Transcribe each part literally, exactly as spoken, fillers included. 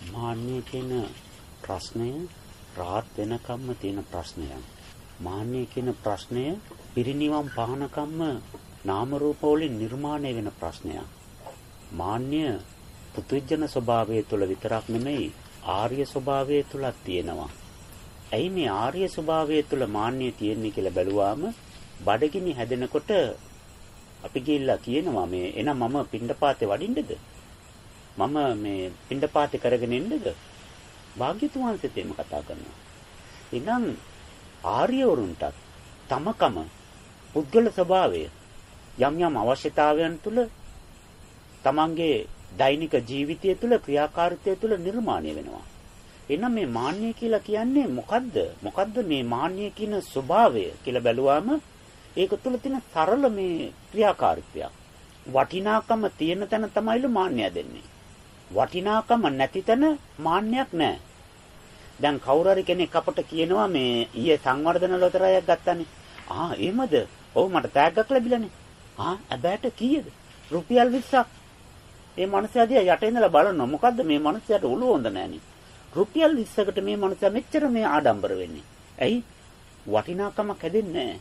මාන්නය කියන ප්‍රශ්නය රාත් වෙනකම්ම තියෙන ප්‍රශ්නයක්. මාන්නය කියන ප්‍රශ්නය පිරිනිවන් පානකම්ම නාම රූප වලින් නිර්මාණය වෙන ප්‍රශ්නයක්. මාන්නය පුදුජන ස්වභාවය තුළ විතරක් නෙමෙයි ආර්ය ස්වභාවය තුලත් තියෙනවා. ඇයි මේ ආර්ය ස්වභාවය තුළ මාන්නය තියෙන්නේ කියලා බැලුවාම බඩගිනි හැදෙනකොට අපි ගිහිල්ලා කියනවා මේ එනම් මම පිණ්ඩපාතේ වඩින්නද? මම මේ පිණ්ඩපාතේ කරගෙන ඉන්නද? භාග්‍යතුන් වහන්සේත් එහෙම කතා කරනවා. එනම් ආර්යවරුන්ටත් තමකම පුද්ගල ස්වභාවය යම් යම් අවශ්‍යතාවයන් තුළ තමන්ගේ දෛනික ජීවිතය තුළ ක්‍රියාකාරීත්වය තුළ නිර්මාණය වෙනවා. එහෙනම් මේ මාන්නය කියලා කියන්නේ මොකද්ද? මොකද්ද මේ මාන්නය කියන ස්වභාවය කියලා බැලුවාම ඒක තුළ තියෙන සරල මේ ක්‍රියාකාරීත්වයක්. වටිනාකම තියෙන තැන තමයිලු මාන්නය දෙන්නේ. වටිනාකම නැති තැන මාන්නයක් නැහැ. දැන් කවුරු හරි කෙනෙක් අපට කියනවා මේ ඊයේ සංවර්ධන ලොතරැයක් ගත්තානේ. ආ එහෙමද? ඔව් මට තෑග්ගක් ලැබිලානේ. ආ අබෑට කීයද? රුපියල් විස්සක්. මේ මනුස්සයා දිහා යට ඉඳලා බලනවා. මොකද්ද මේ මනුස්සයාට උළු හොඳ නැහනේ. රුපියල් විස්සකට මේ මනුස්සයා මෙච්චර මේ ආඩම්බර වෙන්නේ. ඇයි? වටිනාකමක් හැදෙන්නේ නැහැ.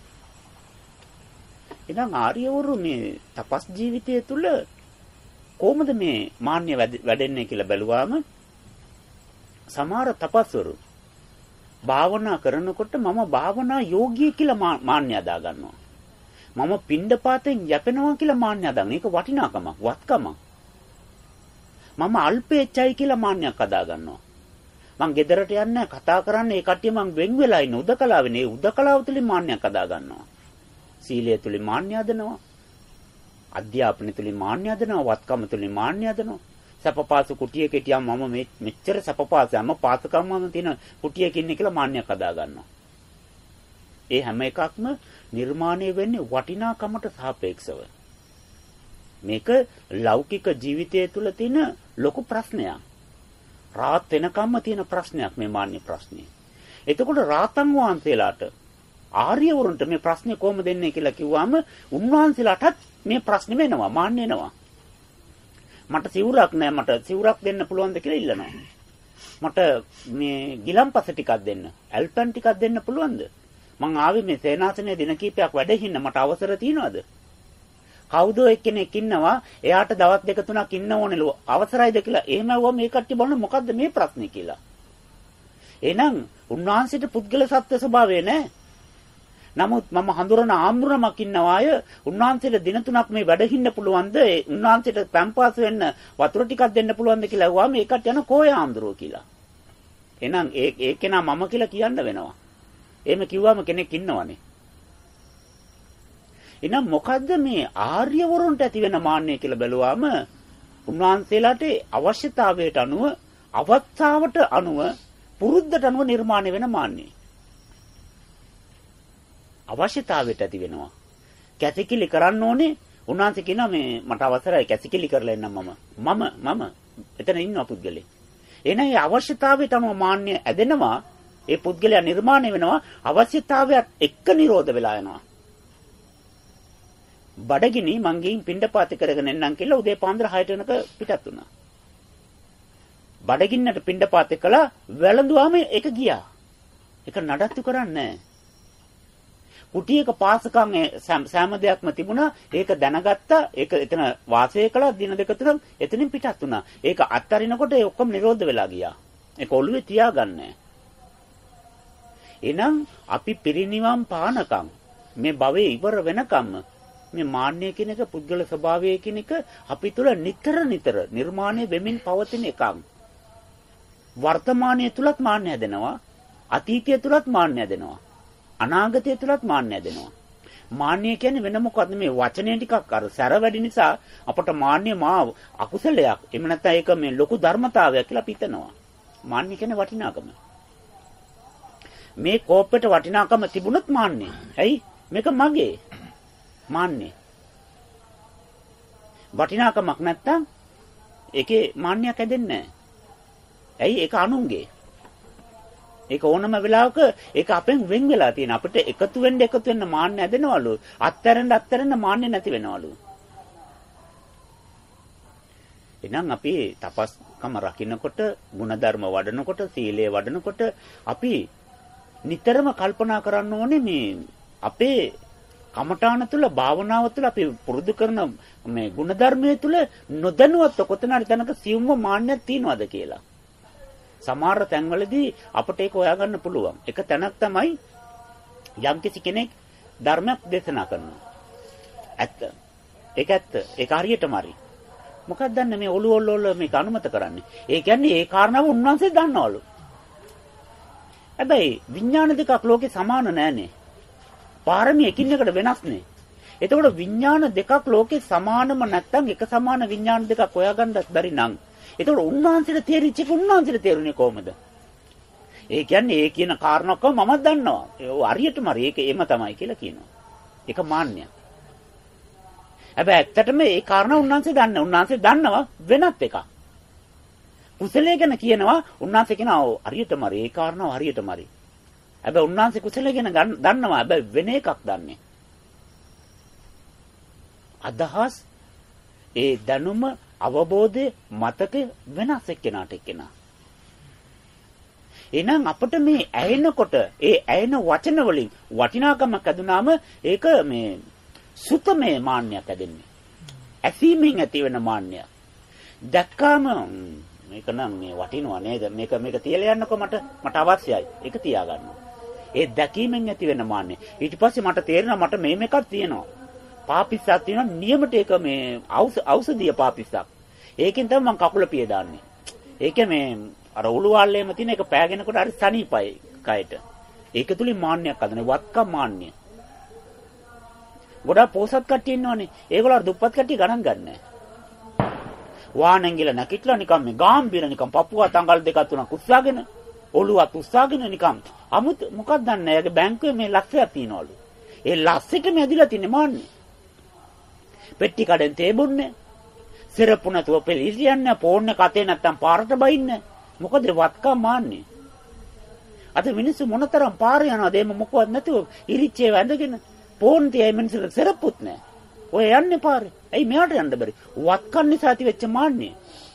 එහෙනම් ආර්යවරු මේ තපස් ජීවිතය තුළ කොහොමද මේ මාන්නය වැඩෙන්නේ කියලා බැලුවාම සමහර තපස්වරු භාවනා කරනකොට මම භාවනා යෝගී කියලා මාන්නය අදා ගන්නවා. මම පිණ්ඩපාතෙන් යැපෙනවා කියලා මාන්නය අදා ගන්නවා. ඒක වටිනාකමක්, වත්කමක්. මම අල්පේච්චයි කියලා මාන්නයක් අදා ගන්නවා. මං ගෙදරට යන්නේ කතා කරන්නේ ඒ කට්ටිය මං වෙන් වෙලා ඉන්න උදකලාවනේ. ඒ උදකලාව තුලින් මාන්නයක් අදා ගන්නවා. සීලය තුලින් මාන්නය හදනවා. අධ්‍යාපනය තුලින් මාන්නය හදනවා. වත්කම තුලින් මාන්නය හදනවා. සපපාසු කුටියක හිටියම මම මේ මෙච්චර සපපාසයම පාසකම්මම තියෙන කුටියක ඉන්නේ කියලා මාන්නයක් හදා ගන්නවා. ඒ හැම එකක්ම නිර්මාණය වෙන්නේ වටිනාකමට සාපේක්ෂව. මේක ලෞකික ජීවිතය තුළ තියෙන ලොකු ප්‍රශ්නයක්. රාත් වෙනකම්ම තියෙන ප්‍රශ්නයක් මේ මාන්න ප්‍රශ්නේ. එතකොට රාතන් වහන්සේලාට ආර්යවරුන්ට මේ ප්‍රශ්නේ කොහොමද දෙන්නේ කියලා කිව්වම උන්වහන්සේලාටත් මේ ප්‍රශ්නේ වෙනවා මාන්න එනවා. මට සිවුරක් නැහැ මට සිවුරක් දෙන්න පුළුවන්ද කියලා ඉල්ලනවා. මට මේ ගිලම්පස ටිකක් දෙන්න, ඇල්පන් ටිකක් දෙන්න පුළුවන්ද? මං ආවේ මේ සේනාසනයේ දින කීපයක් වැඩ හින්න මට අවසර තියනවද? කවුද එක්කෙනෙක් ඉන්නවා එයාට දවස් දෙක තුනක් ඉන්න ඕනෙලු අවසරයිද කියලා. එහෙම ඇහුවා මේ කට්ටිය බලන මොකද්ද මේ ප්‍රශ්නේ කියලා. එහෙනම් උන්වහන්සේට පුද්ගල සත්‍ය ස්වභාවය නැහැ. නමුත් මම හඳුරන ආම්බුරමක් ඉන්නවා අය උන්වහන්සේට දින තුනක් මේ වැඩ හින්න පුළුවන්ද? උන්වහන්සේට පැම්පාස් වෙන්න වතුර ටිකක් දෙන්න පුළුවන්ද කියලා ඇහුවා මේකට යන කෝය ආම්බුරෝ කියලා. එහෙනම් ඒ ඒ කෙනා මම කියලා කියන්න වෙනවා. එහෙම කිව්වම කෙනෙක් ඉන්නවනේ. එහෙනම් මොකද්ද මේ ආර්යවරුන්ට ඇති වෙන මාන්නය කියලා බැලුවාම උන්වහන්සේලාට අවශ්‍යතාවයට අනුව අවස්ථාවට අනුව පුරුද්දට අනුව නිර්මාණය වෙන මාන්නය. අවශ්‍යතාවයට ඇති වෙනවා. කැසිකිලි කරන්න ඕනේ. උන්වහන්සේ කියනවා මේ මට අවසරයි කැසිකිලි කරලා එන්නම් මම. මම මම එතන ඉන්නවා පුද්ගලෙක්. එහෙනම් ඒ අවශ්‍යතාවයට අනුව මාන්නය ඇදෙනවා. ඒ පුද්ගලයා නිර්මාණය වෙනවා. අවශ්‍යතාවයත් එක්ක නිරෝධ වෙලා යනවා. බඩගිනි මං ගිහින් පිණ්ඩපාතේ කරගෙන එන්නම් කියලා උදේ පාන්දර හයට වෙනක පිටත් වුණා. බඩගින්නට පිණ්ඩපාතේ කළා වැළඳුවාම ඒක ගියා. ඒක නඩත්තු කරන්නේ නැහැ. කුටියක පාසකම් සෑම දෙයක්ම තිබුණා. ඒක දැනගත්තා. ඒක එතන වාසය කළා දින දෙක තුනක් එතනින් පිටත් වුණා. ඒක අත්හරිනකොට ඒ ඔක්කොම නිරෝධ වෙලා ගියා. ඒක ඔළුවේ තියාගන්නේ. එහෙනම් අපි පිරිනිවන් පානකම් මේ භවයේ ඉවර වෙනකම් මේ මාන්නය කියන එක පුද්ගල ස්වභාවය කියන එක අපි තුල නිතර නිතර නිර්මාණය වෙමින් පවතින එකක්. වර්තමානයේ තුලත් මාන්නය හැදෙනවා. අතීතයේ තුලත් මාන්නය හැදෙනවා. අනාගතයේ තුලත් මාන්නය හැදෙනවා. මාන්නය කියන්නේ වෙන මොකද්ද මේ වචනේ ටිකක් අර සැර වැඩි නිසා අපට මාන්නය මා අකුසලයක්. එහෙම නැත්නම් ඒක මේ ලොකු ධර්මතාවයක් කියලා අපි හිතනවා. මාන්නය කියන්නේ වටිනාකම. මේ කෝප්පෙට වටිනාකම තිබුණොත් මාන්නය. ඇයි? මේක මගේ. මාන්නේ. වටිනාකමක් නැත්තම් ඒකේ මාන්නයක් හැදෙන්නේ නැහැ. ඇයි? ඒක අනුන්ගේ. ඒක ඕනම වෙලාවක ඒක අපෙන් වෙන් වෙලා තියෙන. අපිට එකතු වෙන්න එකතු වෙන්න මාන්න හැදෙනවලු. අත්තරෙන් අත්තරෙන් මාන්නේ නැති වෙනවලු. එහෙනම් අපි තපස්කම රකින්නකොට, ಗುಣධර්ම වඩනකොට, සීලය වඩනකොට අපි නිතරම කල්පනා කරන්න ඕනේ මේ අපේ කමඨාන තුල, භාවනාව තුල අපි පුරුදු කරන මේ ಗುಣධර්මයේ තුල නොදැනුවත් කොතන හරි තැනක සියුම්ව මාන්නයක් තියනවාද කියලා. සමහර තැන්වලදී අපට ඒක හොයාගන්න පුළුවන්. එක තැනක් තමයි යම්කිසි කෙනෙක් ධර්මයක් දේශනා කරනවා. ඇත්ත. ඒක ඇත්ත. ඒක හරියටම හරි. මොකක්ද දන්නේ මේ ඔළුව ඔල්ල මේක අනුමත කරන්නේ. ඒ කියන්නේ ඒ කාරණාව උන්වහන්සේ දන්නවලු. හැබැයි විඥාන දෙකක් ලෝකේ සමාන නෑනේ. පාරමී එකින් එකට වෙනස් නේ. එතකොට විඥාන දෙකක් ලෝකේ සමානම නැත්නම් එක සමාන විඥාන දෙකක් හොයාගන්නත් බැරි නම් එතකොට උන්වහන්සේට තේරිච්ච එක උන්වහන්සේට තේරුනේ කොහමද? ඒ කියන්නේ ඒ කියන කාරණාවක මම දන්නවා. ඒ හරියටම හරි ඒක එම තමයි කියලා කියනවා. ඒක මාන්නය. හැබැයි ඇත්තටම ඒ කාරණා උන්වහන්සේ දන්නේ. උන්වහන්සේ දන්නවා වෙනත් එකක්. කුසලයේ ගැන කියනවා උන්වහන්සේ කියනවා හරියටම හරි ඒ කාරණාව හරියටම හරි. හැබැයි උන්වහන්සේ කුසලයේ ගැන දන්නවා. හැබැයි වෙන එකක් දන්නේ. අදහස් ඒ දැනුම අවබෝධය මතක වෙනස් එක්කෙනාට එක්කෙනා. එහෙනම් අපිට මේ ඇයෙනකොට ඒ ඇයෙන වචන වලින් වටිනාකමක් ඇදුනාම ඒක මේ සුතමේ මාන්නයක් ඇදෙන්නේ. ඇසීමෙන් ඇති වෙන මාන්නය. දැක්කාම මේක නම් මේ වටිනවා නේද? මේක මේක තියලා යන්නකො මට මට අවශ්‍යයි. ඒක තියාගන්න. ඒ දැකීමෙන් ඇති වෙන මාන්නය. ඊට පස්සේ මට තේරෙනවා මට මේ මේකක් තියෙනවා. පාපිස්සක් තියෙනවා නියමට ඒක මේ ඖෂධීය පාපිස්සක්. ඒකෙන් තමයි මම කකුල පිය දාන්නේ. ඒක මේ අර උළුවාල්ලේම තියෙන එක පෑගෙනකොට හරි සනීපයි කයට. ඒක තුලින් මාන්නයක් හදන වත්කම් මාන්නය. ගොඩාක් පොසත් කට්ටිය ඉන්නවනේ. ඒගොල්ලෝ අර දුප්පත් කට්ටිය ගණන් ගන්නෑ. වාහනෙන් ගිල නැකිట్లా නිකන් මේ ගාම්බීර නිකන් පපුවා තංගල් දෙකක් තුනක් උස්සාගෙන ඔළුවත් උස්සාගෙන නිකන් අමුත් මොකක්ද දන්නේ. එයාගේ බැංකුවේ මේ ලක්ෂයක් තියනවලු. ඒ ලක්ෂෙටම ඇදිලා තින්නේ මාන්නේ. පෙට්ටි කඩෙන් තේබුන්නේ. සිරප්පු නැතුව පෙලිසියන්නේ ෆෝන් එක අතේ නැත්තම් පාරට බයින්නේ. මොකද වත්කම් මාන්නේ. අද මිනිස්සු මොනතරම් පාර යනවාද එම මොකවත් නැතුව ඉරිච්චේ වැඳගෙන ෆෝන් තියයි මිනිස්සුන්ට සිරප්පුත් නැහැ. ඔය යන්නේ පාරේ. ඇයි මෙයාට යන්න බැරි? වත්කම් නිසා ඇති වෙච්ච මාන්නේ.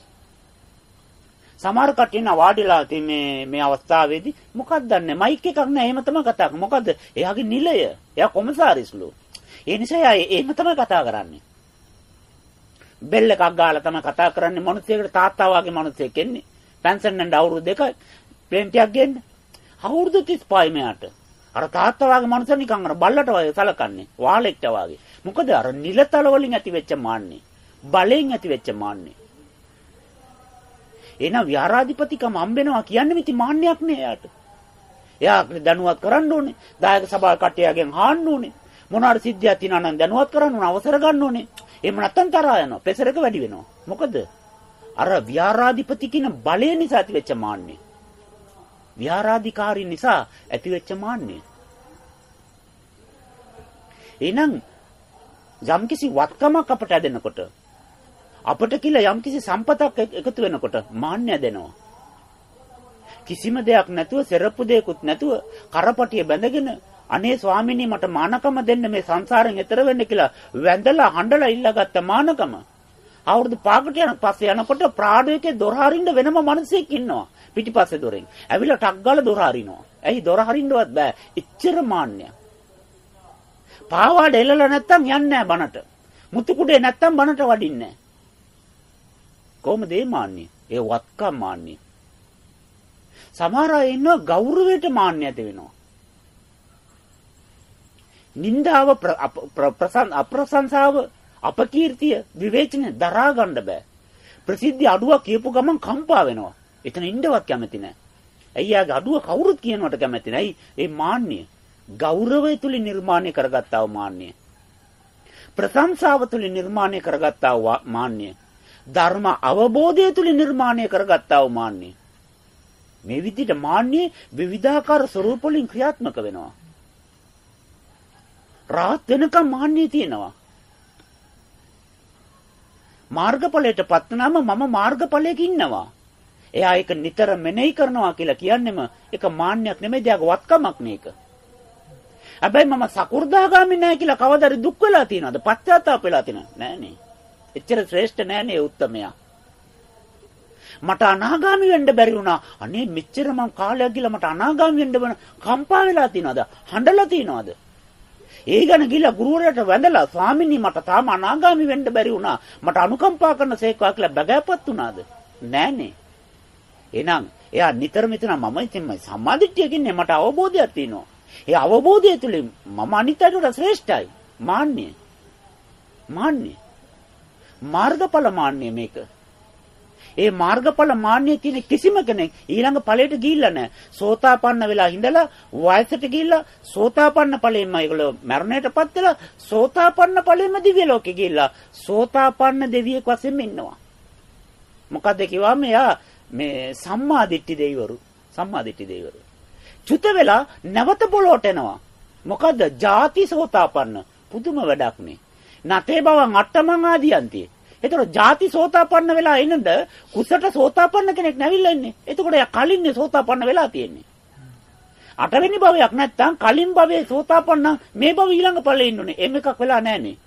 සමහර කට්ටිය වාඩිලා තින් මේ මේ අවස්ථාවේදී මොකක්ද දන්නේ මයික් එකක් නැහැ. එහෙම තමයි කතා කරන්නේ. මොකද එයාගේ නිලය. එයා කොමසාරිස්ලු. ඒ නිසා එයා එහෙම තමයි කතා කරන්නේ. බෙල් එකක් ගාලා තමයි කතා කරන්නේ. මිනිස්සෙකුට තාත්තා වගේ මිනිස්සෙක් එන්නේ. පෙන්ෂන් එක අවුරුදු දෙක ප්ලේන්ටියක් ගෙන්න. අවුරුදු තිස් පහයි මෙයාට. අර තාත්තා වගේ මිනිස්සු නිකන් අර බල්ලට වගේ සලකන්නේ. වාලෙක්ට වගේ. මොකද අර නිලතල වලින් ඇති වෙච්ච මාන්නේ. බලෙන් ඇති වෙච්ච මාන්නේ. එන විහාරාධිපතිකම හම්බෙනවා කියන්නේ මිති මාන්නයක් නේ එයාට. එයා දැනුවත් කරන්න ඕනේ. දායක සභාව කට්ටියගෙන් අහන්න ඕනේ. මොනාර සිද්ධියක් තියෙනවා නම් දැනුවත් කරන්න ඕන අවසර ගන්න ඕනේ. එහෙම නැත්තම් තරහා යනවා. පෙසරක වැඩි වෙනවා. මොකද අර විහාරාධිපති කියන බලය නිසා ඇති වෙච්ච මාන්නේ. විහාරාධිකාරී නිසා ඇති වෙච්ච මාන්නේ. එහෙනම් යම්කිසි වත්කමක් අපට ඇදෙනකොට අපට කියලා යම්කිසි සම්පතක් එකතු වෙනකොට මාන්නය දෙනවා. කිසිම දෙයක් නැතුව සෙරප්පු දෙයක්වත් නැතුව කරපටිය බැඳගෙන අනේ ස්වාමීනි මට මානකම දෙන්න මේ සංසාරයෙන් එතර වෙන්න කියලා වැඳලා හඬලා ඉල්ලගත්ත මානකම අවුරුදු පහකට යන පස්සේ යනකොට ප්‍රාඩුවේ දොර හරින්න වෙනම මිනිසෙක් ඉන්නවා පිටිපස්සේ දොරෙන්. ඇවිල්ලා ටක් ගාලා දොර හරිනවා. ඇයි දොර හරින්නවත් බෑ. එච්චර මාන්නය. පාවාඩ එල්ලලා නැත්තම් යන්නේ නැහැ බනට. මුතු කුඩේ නැත්තම් බනට වඩින්නේ නැහැ. කොහොමද මේ මාන්නය? ඒ වත්කම් මාන්නය. සමහර අය ඉන්නවා ගෞරවයට මාන්නය ඇති වෙනවා. නින්දාව අප්‍රසංසාව අපකීර්තිය විවේචන දරා ගන්න බෑ. ප්‍රසිද්ධි අඩුවක් කියපු ගමන් කම්පා වෙනවා. එතන ඉන්නවත් කැමති නැහැ. ඇයි යාගේ අඩුව කවුරුත් කියනවට කැමති නැහැ. ඒ මාන්නය ගෞරවය තුලින් නිර්මාණය කරගත්තා වූ මාන්නය. ප්‍රශංසාව තුලින් නිර්මාණය කරගත්තා වූ මාන්නය. ධර්ම අවබෝධය තුලින් නිර්මාණය කරගත්තා වූ මාන්නය. මේ විදිහට මාන්නය විවිධාකාර ස්වරූප වලින් ක්‍රියාත්මක වෙනවා. රාත් වෙනකම් මාන්නය තියෙනවා. මාර්ගඵලයටපත් වුණාම මම මාර්ගඵලයක ඉන්නවා. එයා ඒක නිතර මෙනෙහි කරනවා කියලා කියන්නේම ඒක මාන්නයක් නෙමෙයි දෙයක් වත්කමක් මේක. හැබැයි මම සකු르දාගාමි නැහැ කියලා කවදාද දුක් වෙලා තියනවද? පශ්චාත්තාප වෙලා තියනවද? නෑනේ. එච්චර ශ්‍රේෂ්ඨ නෑනේ උත්තමයා. මට අනාගාමී වෙන්න බැරි වුණා. අනේ මෙච්චර මං කාලයක් ගිහලා මට අනාගාමී වෙන්න බන කම්පා වෙලා තියනවද? හඬලා තියනවද? ඒ ගැන ගිහලා ගුරුවරයාට වැඳලා ස්වාමීනි මට තාම අනාගාමී වෙන්න බැරි වුණා. මට අනුකම්පා කරන සේක්වා කියලා බගෑපත් වුණාද? නෑනේ. එහෙනම් එයා නිතර මෙතන මම ඉතින් සම්මාදිට්ඨියකින් මට අවබෝධයක් තියෙනවා. ඒ අවබෝධය තුළින් මම අනිත් අයට වඩා ශ්‍රේෂ්ඨයි. මාන්නය. මාන්නය. මාර්ගඵල මාන්නය මේක. ඒ මාර්ගඵල මාන්නය තියෙන කිසිම කෙනෙක් ඊළඟ ඵලයට ගිහිල්ලා නැහැ. සෝතාපන්න වෙලා ඉඳලා වයසට ගිහිල්ලා සෝතාපන්න ඵලයෙන්ම ඒගොල්ලෝ මරණයටපත් වෙලා සෝතාපන්න ඵලයෙන්ම දිව්‍ය ලෝකෙ ගිහිල්ලා සෝතාපන්න දෙවියෙක් වශයෙන් ඉන්නවා. මොකද කිව්වම එයා මේ සම්මාදිට්ඨි දෙවිවරු සම්මාදිට්ඨි දෙවිවරු චුත වෙලා නැවත පොළොට එනවා. මොකද ಜಾති සෝතාපන්න පුදුම වැඩක් නේ. නතේ බවන් අට්ටමං ආදියන්ති. එතකොට ಜಾති සෝතාපන්න වෙලා ඉන්නද කුසට සෝතාපන්න කෙනෙක් නැවිලා ඉන්නේ. එතකොට යා කලින්නේ සෝතාපන්න වෙලා තියෙන්නේ. අටවෙනි භවයක් නැත්තම් කලින් භවයේ සෝතාපන්න මේ භව ඊළඟ ඵලෙ ඉන්නුනේ. එම් එකක් වෙලා නැහනේ.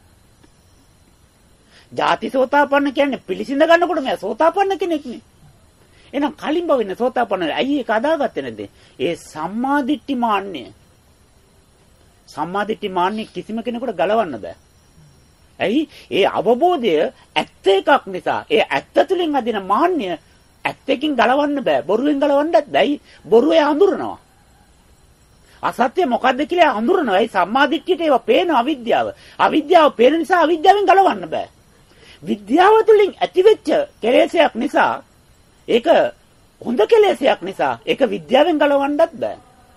ಜಾති සෝතාපන්න කියන්නේ පිළිසිඳ ගන්නකොට මෙයා සෝතාපන්න කෙනෙක් නේ. එහෙනම් කලින් භවෙන්නේ සෝතාපන්න. ඇයි ඒක අදාගත්තේ නැද්ද? ඒ සම්මාදිට්ඨි මාන්නය. සම්මාදිට්ඨි මාන්නය කිසිම කෙනෙකුට ගලවන්න බෑ. ඇයි? ඒ අවබෝධය ඇත්ත එකක් නිසා. ඒ ඇත්ත තුලින් අදින මාන්නය ඇත්තකින් ගලවන්න බෑ. බොරුවෙන් ගලවන්නත් බැයි. බොරුවේ අඳුරනවා. අසත්‍ය මොකද්ද කියලා අඳුරනවා. ඒ සම්මාදිට්ඨියට ඒවා පේන අවිද්‍යාව. අවිද්‍යාව පේන නිසා අවිද්‍යාවෙන් ගලවන්න බෑ. විද්‍යාව තුලින් ඇතිවෙච්ච කෙලෙසයක් නිසා ඒක හොඳ කෙලෙසයක් නිසා ඒක විද්‍යාවෙන් ගලවන්නත් බෑ.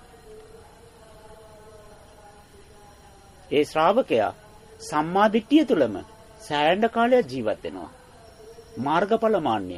ඒ ශ්‍රාවකයා සම්මාදිට්ඨිය තුලම සෑහෙන කාලයක් ජීවත් වෙනවා. මාර්ගඵල මාන්නය.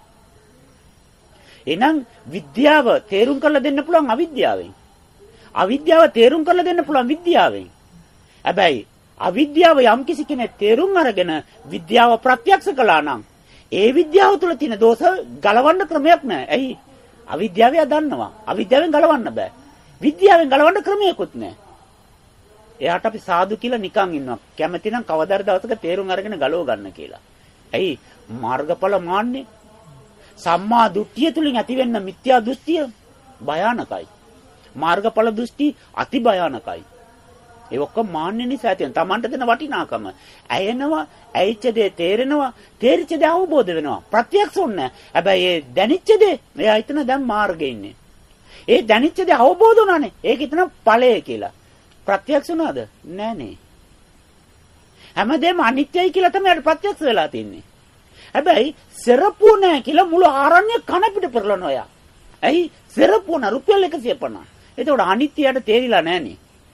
එහෙනම් විද්‍යාව තේරුම් කරලා දෙන්න පුළුවන් අවිද්‍යාවෙන්. අවිද්‍යාව තේරුම් කරලා දෙන්න පුළුවන් විද්‍යාවෙන්. හැබැයි අවිද්‍යාව යම්කිසි කෙනෙක් තේරුම් අරගෙන විද්‍යාව ප්‍රත්‍යක්ෂ කළා නම් ඒ විද්‍යාව තුළ තියෙන දෝෂ ගලවන්න ක්‍රමයක් නැහැ. ඇයි? අවිද්‍යාව දන්නවා. අවිද්‍යාවෙන් ගලවන්න බෑ. විද්‍යාවෙන් ගලවන්න ක්‍රමයක්වත් නැහැ. එයාට අපි සාදු කියලා නිකන් ඉන්නවා. කැමති නම් කවදාද දවසක තේරුම් අරගෙන ගලව ගන්න කියලා. ඇයි? මාර්ගඵල මාන්නේ. සම්මා දෘෂ්ටිය තුලින් ඇතිවෙන්න මිත්‍යා දෘෂ්ටිය භයානකයි. මාර්ගඵල දෘෂ්ටි අති භයානකයි. ඒ ඔක්කොම මාන්නේ නිසා තියෙන තමන්ට දෙන වටිනාකම. ඇයෙනවා, ඇයිච්ච දේ තේරෙනවා, තේරිච්ච දේ අවබෝධ වෙනවා. ප්‍රත්‍යක්ෂ වුණා. හැබැයි ඒ දැනිච්ච දේ එයා හිතන දැන් මාර්ගේ ඉන්නේ. ඒ දැනිච්ච දේ අවබෝධ වුණානේ. ඒක හිතන ඵලය කියලා. ප්‍රත්‍යක්ෂ වුණාද? නෑ නේ. හැමදේම අනිත්‍යයි කියලා තමයි ප්‍රත්‍යක්ෂ වෙලා තින්නේ. හැබැයි සරප්පු නෑ කියලා මුළු ආරණ්‍ය කන පිට පෙරලනවා යා. ඇයි? සරප්පු න රුපියල් එකසිය පනහ. එතකොට අනිත්‍යයට තේරිලා නෑනේ.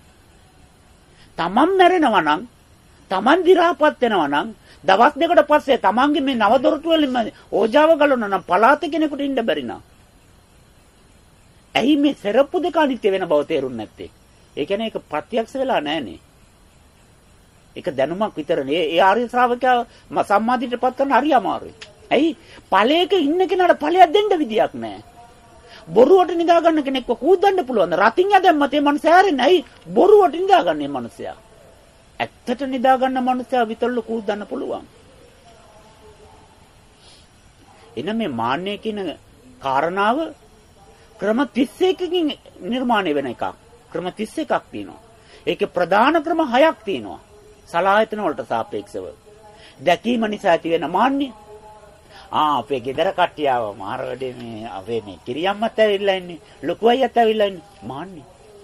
තමන් මැරෙනවා නම්, තමන් දි รา පත් වෙනවා නම්, දවස් දෙකකට පස්සේ තමන්ගේ මේ නව දොරටු වලින් ඕජාව ගලවනවා නම් පලාත කෙනෙකුට ඉන්න බැරි නා. ඇයි මේ සරප්පු දෙක අනිත්‍ය වෙන බව තේරුන්නේ නැත්තේ? ඒ කියන්නේ ඒක ප්‍රත්‍යක්ෂ වෙලා නැහනේ. ඒක දැනුමක් විතරනේ. ඒ ආර්ය ශ්‍රාවකයා සම්මාදිටපත් කරන හරි අමාරුයි. ඇයි? ඵලයක ඉන්න කෙනාට ඵලයක් දෙන්න විදියක් නැහැ. බොරුවට නිදා ගන්න කෙනෙක්ව කූදන්න පුළුවන්. රතින් යදැම්මත් ඒ මනුස්සයා හැරෙන්නේ. ඇයි? බොරුවට නිදා ගන්න මේ මනුස්සයා. ඇත්තට නිදා ගන්න මනුස්සයා විතරලු කූදන්න පුළුවන්. එන මේ මාන්නය කියන කාරණාව ක්‍රම තිස් එකකින් නිර්මාණය වෙන එකක්. ක්‍රම තිස් එකක් තියෙනවා. ඒකේ ප්‍රධාන ක්‍රම හයක් තියෙනවා. සලායතන වලට සාපේක්ෂව. දැකීම නිසා ඇති වෙන මාන්නය. ආ අපේ ගෙදර කට්ටිය ආව මාර වැඩේ මේ අපේ මේ කිරියම්මත් ඇවිල්ලා ඉන්නේ. ලොකු අයියත් ඇවිල්ලා ඉන්නේ. මාන්නය.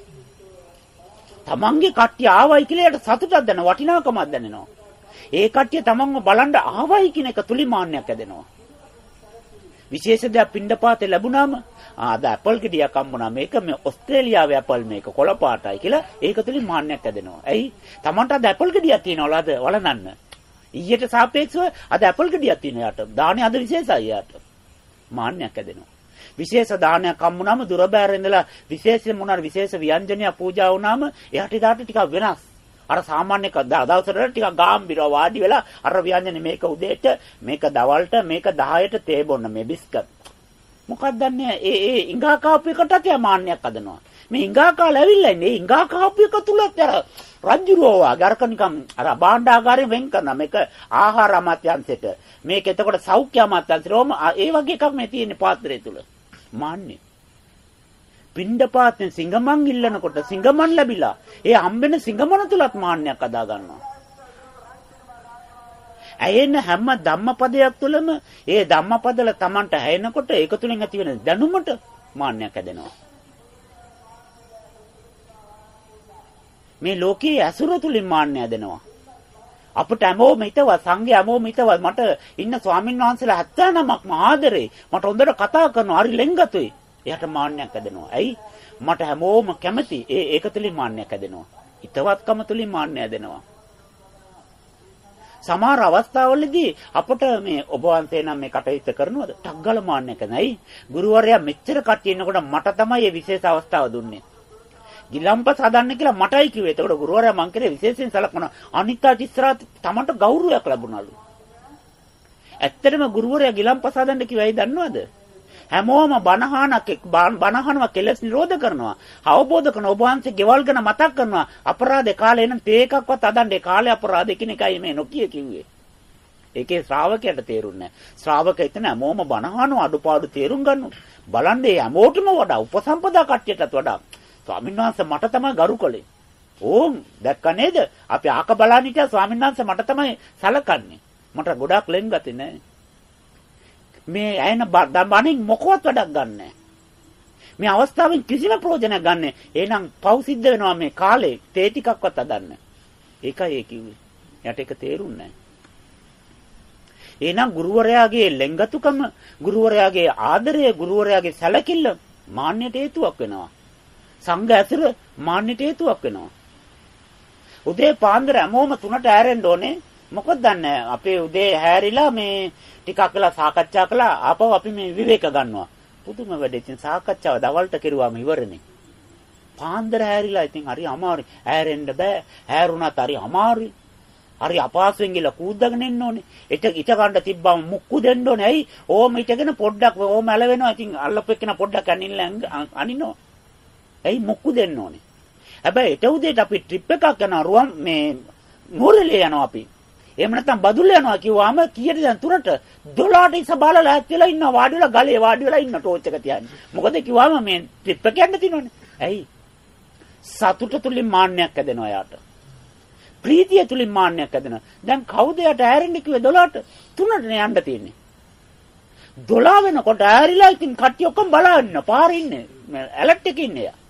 තමන්ගේ කට්ටිය ආවයි කියලා ඒකට සතුටක් දැනෙන වටිනාකමක් දැනෙනවා. ඒ කට්ටිය තමන්ව බලන්න ආවයි කියන එක තුලින් මාන්නයක් ඇදෙනවා. විශේෂ දෙයක් පින්ඩපාතේ ලැබුණාම ආද ඇපල් ගෙඩියක් හම්බුණා මේක මේ ඕස්ට්‍රේලියාවේ ඇපල් මේක කොළ පාටයි කියලා ඒක තුලින් මාන්නයක් ඇදෙනවා. ඇයි? තමන්ට අද ඇපල් ගෙඩියක් තියනවල අද වළඳන්න. ඊට සාපේක්ෂව අද ඇපල් ගෙඩියක් තියෙන යාට. දානේ අද විශේෂයි යාට. මාන්නයක් ඇදෙනවා. විශේෂ දානයක් හම්බුණාම දුර බෑර ඉඳලා විශේෂ මොනාර විශේෂ ව්‍යංජනයක් පූජා වුණාම එයාට ඊට ටිකක් වෙනස්. අර සාමාන්‍ය දවසට ටිකක් ගාම්භීරව වාඩි වෙලා අර ව්‍යංජනේ මේක උදේට මේක දවල්ට මේක දහයට තේ බොන්න මේ බිස්කට්. මොකක්ද දන්නේ ඒ ඒ ඉංගා කාපු එකටත් යා මාන්නයක් හදනවා. මේ ඉංගා කාලා ඇවිල්ලා ඉන්නේ ඉංගා කාපු එක තුලත් අර රජ්ජුරුවෝ වාගේ අරක නිකන් අර භාණ්ඩාගාරයෙන් වෙන් කරනවා. මේක ආහාර අමාත්‍යාංශයට. මේක එතකොට සෞඛ්‍ය අමාත්‍යාංශයට. ඕම ඒ වගේ එකක් මේ තියෙන පාත්‍රය තුල. මාන්නේ. පිණ්ඩපාතෙන් සිංගමන් ඉල්ලනකොට සිංගමන් ලැබිලා ඒ හම්බෙන සිංගමන තුලත් මාන්නයක් අදා ගන්නවා. ඇයෙන හැම ධම්මපදයක් තුළම ඒ ධම්මපදල Tamanට හැයෙනකොට ඒක තුලින් ඇති වෙන දැනුමට මාන්නයක් හැදෙනවා. මේ ලෝකයේ ඇසුර තුලින් මාන්නය හැදෙනවා. අපිට හැමෝම හිතවා සංඝයා හැමෝම හිතවා මට ඉන්න ස්වාමින් වහන්සේලා හැත්තෑ නමක් ආදරේ. මට හොඳට කතා කරනවා. හරි ලෙන්ගතුයි. එයාට මාන්නයක් හැදෙනවා. ඇයි? මට හැමෝම කැමති. ඒ ඒක තුලින් මාන්නයක් හැදෙනවා. හිතවත්කම තුලින් මාන්නය හැදෙනවා. සමහර අවස්ථාවලදී අපට මේ ඔබ වහන්සේ නම් මේ කටයුත්ත කරනවද? ටග්ගල මාන්නයක් නැයි. ගුරුවරයා මෙච්චර කට්ටිය ඉන්නකොට මට තමයි මේ විශේෂ අවස්ථාව දුන්නේ. ගිලම්පස හදන්න කියලා මටයි කිව්වේ. ඒකට ගුරුවරයා මං කරේ විශේෂයෙන් සලකනවා. අනිත්‍යත් ඉස්සරහට තමන්ට ගෞරවයක් ලැබුණලු. ඇත්තටම ගුරුවරයා ගිලම්පස හදන්න කිව්වයි දන්නවද? හැමෝම බණහනක් බණහනව කෙලස් නිරෝධ කරනවා. අවබෝධ කරන ඔබ වහන්සේ ගෙවල් ගැන මතක් කරනවා. අපරාධේ කාලේ එන තේ එකක්වත් අදන්නේ කාලේ අපරාධේ කියන එකයි මේ නොකිය කිව්වේ. ඒකේ ශ්‍රාවකයට තේරුන්නේ නැහැ. ශ්‍රාවකයා හිතන හැමෝම බණහනව අඩුපාඩු තේරුම් ගන්නවා. බලන්නේ හැමෝටම වඩා උපසම්පදා කට්ටියටත් වඩා ස්වාමීන් වහන්සේ මට තමයි ගරු කළේ. ඕම් දැක්ක නේද? අපි ආක බලන්න හිටියා ස්වාමීන් වහන්සේ මට තමයි සලකන්නේ. මට ගොඩාක් ලෙන් ගත්තේ නැහැ. මේ ඇයින බණින් මොකවත් වැඩක් ගන්නෑ. මේ අවස්ථාවෙන් කිසිම ප්‍රයෝජනයක් ගන්නෑ. එහෙනම් පව් සිද්ධ වෙනවා මේ කාලේ තේ ටිකක්වත් අදන්න. ඒකයි ඒ කිව්වේ. යට ඒක තේරුන්නේ නැහැ. එහෙනම් ගුරුවරයාගේ ලෙන්ගතුකම, ගුරුවරයාගේ ආදරය, ගුරුවරයාගේ සැලකිල්ල මාන්නයට හේතුවක් වෙනවා. සංඝ ඇසුර මාන්නයට හේතුවක් වෙනවා. උදේ පාන්දර හැමෝම තුනට ඇරෙන්න ඕනේ. මොකද දන්නේ අපේ උදේ හැරිලා මේ ටිකක් වෙලා සාකච්ඡා කළා ආපහු අපි මේ විවේක ගන්නවා. පුදුම වැඩේ. ඉතින් සාකච්ඡාව දවල්ට කෙරුවාම ඉවරනේ. පාන්දර හැරිලා ඉතින් හරි අමාරුයි. හැරෙන්න බෑ. හැරුණාත් හරි අමාරුයි. හරි අපහසුයෙන් ගිහලා කූද්දගෙන එන්න ඕනේ. ඊට ඊට ගන්න තිබ්බම මුක්කු දෙන්න ඕනේ. ඇයි? ඕම ඊටගෙන පොඩ්ඩක් ඕම ඇලවෙනවා. ඉතින් අල්ලපු එක්කන පොඩ්ඩක් අනින්න අනිනවා. ඇයි මුක්කු දෙන්න ඕනේ. හැබැයි ඊට උදේට අපි ට්‍රිප් එකක් යනවා රුවන් මේ නෝරලේ යනවා අපි. එහෙම නැත්නම් බදුල්ල යනවා කිව්වම කීයද දැන් තුනට දොළහට ඉස්ස බාලා ලෑත් වෙලා ඉන්නවා වාඩි වෙලා ගලේ වාඩි වෙලා ඉන්න ටෝච් එක තියන්නේ. මොකද කිව්වම මේ ට්‍රිප් එක යන්න තියෙනවනේ. ඇයි? සතුට තුලින් මාන්නයක් හැදෙනවා යාට. ප්‍රීතිය තුලින් මාන්නයක් හැදෙනවා. දැන් කවුද යට ඇරෙන්න කිව්වේ දොළහට? තුනට නේ යන්න තියෙන්නේ. දොළහ වෙනකොට ඇරිලා ඉතින් කට්ටිය ඔක්කොම බලන්න පාරේ ඉන්නේ. ඇලර්ට් එකේ ඉන්නේ යා.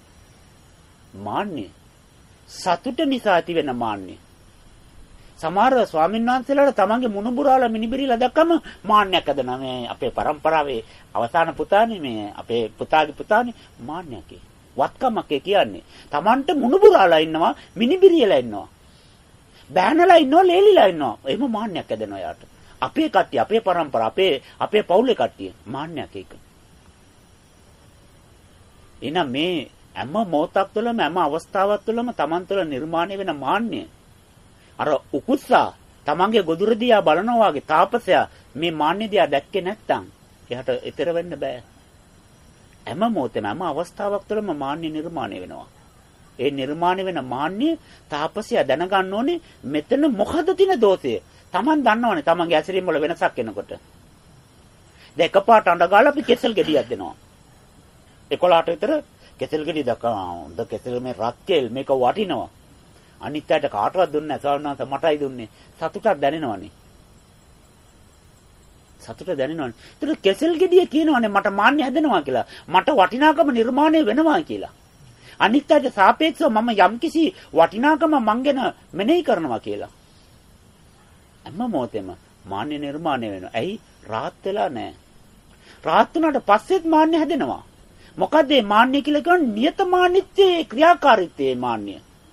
මාන්නේ. සතුට නිසා ඇති වෙන මාන්නේ. සමහර ස්වාමීන් වහන්සේලාට තමන්ගේ මුණුබුරාලා මිනිබිරිලා දැක්කම මාන්නයක් හදනවා. මේ අපේ પરම්පරාවේ අවසාන පුතානේ මේ අපේ පුතාගේ පුතානේ මාන්නයක්. වත්කමක් කියන්නේ. තමන්ට මුණුබුරාලා ඉන්නවා මිනිබිරියලා ඉන්නවා. බෑනලා ඉන්නවා ලේලිලා ඉන්නවා. එහෙම මාන්නයක් හදනවා යාට. අපේ කට්ටිය අපේ પરම්පරාව අපේ අපේ පවුලේ කට්ටිය මාන්නයක් ඒක. එහෙනම් මේ හැම මොහොතක් තුළම හැම අවස්ථාවක් තුළම තමන් තුළ නිර්මාණය වෙන මාන්නය අර උකුස්සා තමන්ගේ ගොදුර දිහා බලනවා වගේ තාපසයා මේ මාන්නය දිහා දැක්කේ නැත්තම් එයාට ඊතර වෙන්න බෑ. හැම මොහොතේම හැම අවස්ථාවක් තුළම මාන්නය නිර්මාණය වෙනවා. ඒ නිර්මාණය වෙන මාන්නය තාපසයා දැනගන්න ඕනේ මෙතන මොකද තියෙන දෝෂය. තමන් දන්නවනේ තමන්ගේ ඇසිරීම වල වෙනසක් එනකොට. දැන් එකපාරට අඬගාලා අපි කෙසල් ගෙඩියක් දෙනවා. එකොළහට විතර කෙසල් ගෙඩිය දක්වා හොඳ කෙසල් මේ රත්කෙල් මේක වටිනවා. අනිත් අයට කාටවත් දුන්නේ නැහැ. ස්වාමීන් වහන්සේ මටයි දුන්නේ. සතුටක් දැනෙනවනේ. සතුට දැනෙනවනේ. ඒතර කෙසල් ගෙඩිය කියනවනේ මට මාන්නය හැදෙනවා කියලා. මට වටිනාකම නිර්මාණය වෙනවා කියලා. අනිත් අයට සාපේක්ෂව මම යම්කිසි වටිනාකම මං ගැන මෙනෙහි කරනවා කියලා. හැම මොහොතෙම මාන්නය නිර්මාණය වෙනවා. ඇයි? රාහත් වෙලා නැහැ. රාහත් වුණාට පස්සෙත් මාන්නය හැදෙනවා. මොකද මේ මාන්නය කියලා කියන්නේ නියතමානීත්වයේ ක්‍රියාකාරීත්වයේ මාන්නය.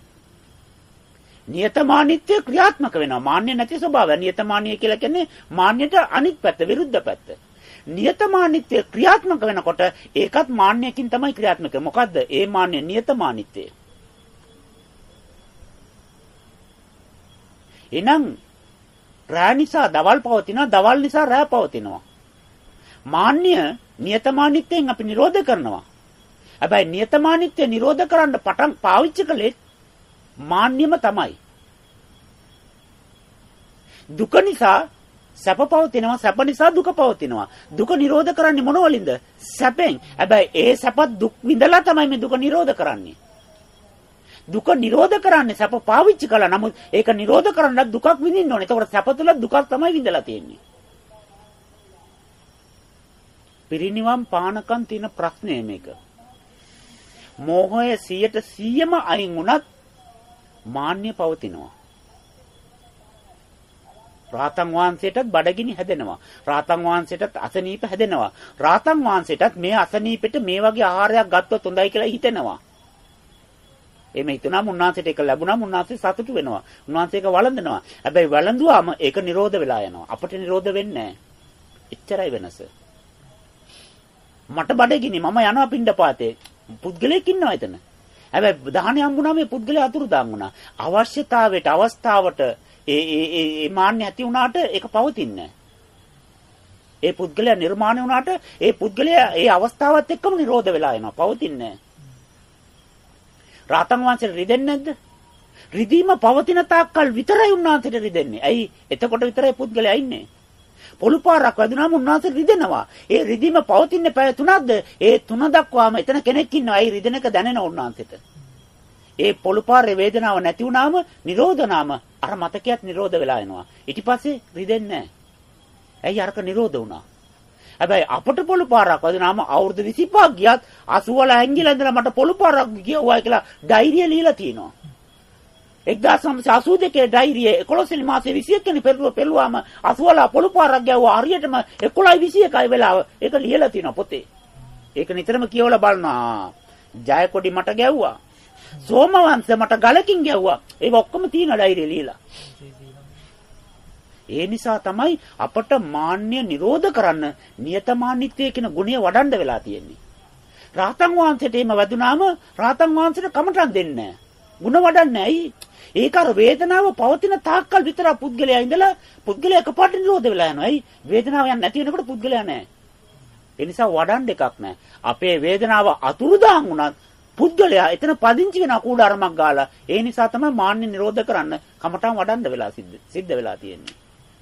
නියතමානීත්වය ක්‍රියාත්මක වෙනවා. මාන්නය නැති ස්වභාවය. නියතමානීය කියලා කියන්නේ මාන්නයට අනිත් පැත්ත, විරුද්ධ පැත්ත. නියතමානීත්වය ක්‍රියාත්මක වෙනකොට ඒකත් මාන්නයකින් තමයි ක්‍රියාත්මක වෙන්නේ. මොකද්ද? ඒ මාන්නය නියතමානීත්වය. එහෙනම් රාය නිසා දවල් පවතිනවා, දවල් නිසා රාය පවතිනවා. මාන්නය නියතමානීත්වයෙන් අපි නිරෝධ කරනවා. හැබැයි නියතමානීත්වය නිරෝධ කරන්න පටන් පාවිච්චි කළේ මාන්නයම තමයි. දුක නිසා සැප පවතිනවා, සැප නිසා දුක පවතිනවා. දුක නිරෝධ කරන්නේ මොන වලින්ද? සැපෙන්. හැබැයි ඒ සැපත් දුක් විඳලා තමයි මේ දුක නිරෝධ කරන්නේ. දුක නිරෝධ කරන්නේ සැප පාවිච්චි කළා. නමුත් ඒක නිරෝධ කරන්න දුකක් විඳින්න ඕනේ. ඒතකොට සැප තුළ දුකක් තමයි විඳලා තියෙන්නේ. පිරිනිවන් පානකම් තියෙන ප්‍රශ්නය මේක. මෝහය සියයට සීයම අයින් වුණත් මාන්නය පවතිනවා. රාතන් වහන්සේටත් බඩගිනි හැදෙනවා. රාතන් වහන්සේටත් අසනීප හැදෙනවා. රාතන් වහන්සේටත් මේ අසනීපෙට මේ වගේ ආහාරයක් ගත්තොත් හොඳයි කියලා හිතෙනවා. එමෙ හිතනවා උන්වහන්සේට ඒක ලැබුණාම උන්වහන්සේ සතුටු වෙනවා. උන්වහන්සේ ඒක වළඳනවා. හැබැයි වළඳුවාම ඒක නිරෝධ වෙලා යනවා. අපිට නිරෝධ වෙන්නේ නැහැ. එච්චරයි වෙනස. මට බඩගිනි මම යනවා පිණ්ඩපාතේ. පුද්ගලයෙක් ඉන්නවා එතන. හැබැයි දහණේ හම්බුණා මේ පුද්ගලයා අතුරුදාන් වුණා. අවශ්‍යතාවයට අවස්ථාවට ඒ ඒ ඒ මාන්න ඇති වුණාට ඒක පවතින්නේ නැහැ. ඒ පුද්ගලයා නිර්මාණය වුණාට ඒ පුද්ගලයා ඒ අවස්ථාවත් එක්කම නිරෝධ වෙලා යනවා. පවතින්නේ නැහැ. රාතන් වහන්සේට රිදෙන්නේ නැද්ද? රිදීම පවතින තාක්කල් විතරයි උන්වහන්සේට රිදෙන්නේ. ඇයි? එතකොට විතරයි පුද්ගලයා ඉන්නේ. පොළු පාරක් වැදුනාම උන්වහන්සේ රිදෙනවා. ඒ රිදීම පවතින්නේ පැය තුනක්ද? ඒ තුන දක්වාම එතන කෙනෙක් ඉන්නවා. ඒ රිදෙනක දැනෙන උන්වහන්සේට. ඒ පොළු පාරේ වේදනාව නැති වුණාම නිරෝධනාම අර මතකයක් නිරෝධ වෙලා එනවා. ඊට පස්සේ රිදෙන්නේ නැහැ. ඇයි අරක නිරෝධ වුණා? හැබැයි අපට පොළු පාරක් වදිනාම අවුරුදු විසිපහක් ගියත් අසූ වල ඇංගිලා ඉඳලා මට පොළු පාරක් ගියුවා කියලා ඩයිරිය ලියලා තියෙනවා. එක්දාස් නවසිය අසූ දෙකේ ඩයිරිය එකොළොස් වෙනි මාසේ විසි එක් වෙනි පෙරළුව පෙළුවාම අසූ වල පොළු පාරක් ගැව්වා හරියටම එකොළහයි විසි එකයි වෙලාව. ඒක ලියලා තියෙනවා පොතේ. ඒක නිතරම කියවලා බලනවා. ජයකොඩි මට ගැව්වා. සෝමවංශ මට ගලකින් ගැව්වා. ඒක ඔක්කොම තියෙන ඩයිරිය ලියලා. ඒ නිසා තමයි අපට මාන්නය නිරෝධ කරන්න නියතමානීත්වයේ කියන ගුණය වඩන්න වෙලා තියෙන්නේ. රාතන් වහන්සේට එහෙම වැදුනාම රාතන් වහන්සේට කමටන් දෙන්නේ නැහැ. ගුණ වඩන්නේ ඇයි? ඒක අර වේදනාව පවතින තාක්කල් විතර පුද්ගලයා ඉඳලා පුද්ගලයා එකපාරට නිරෝධ වෙලා යනවා. ඇයි? වේදනාව යන්නේ නැති වෙනකොට පුද්ගලයා නැහැ. ඒ නිසා වඩන්න එකක් නැහැ. අපේ වේදනාව අතුරුදාන් වුණත් පුද්ගලයා එතන පදිංචි වෙන කූඩාරමක් ගාලා. ඒ නිසා තමයි මාන්නය නිරෝධ කරන්න කමටන් වඩන්න වෙලා සිද්ධ සිද්ධ වෙලා තියෙන්නේ.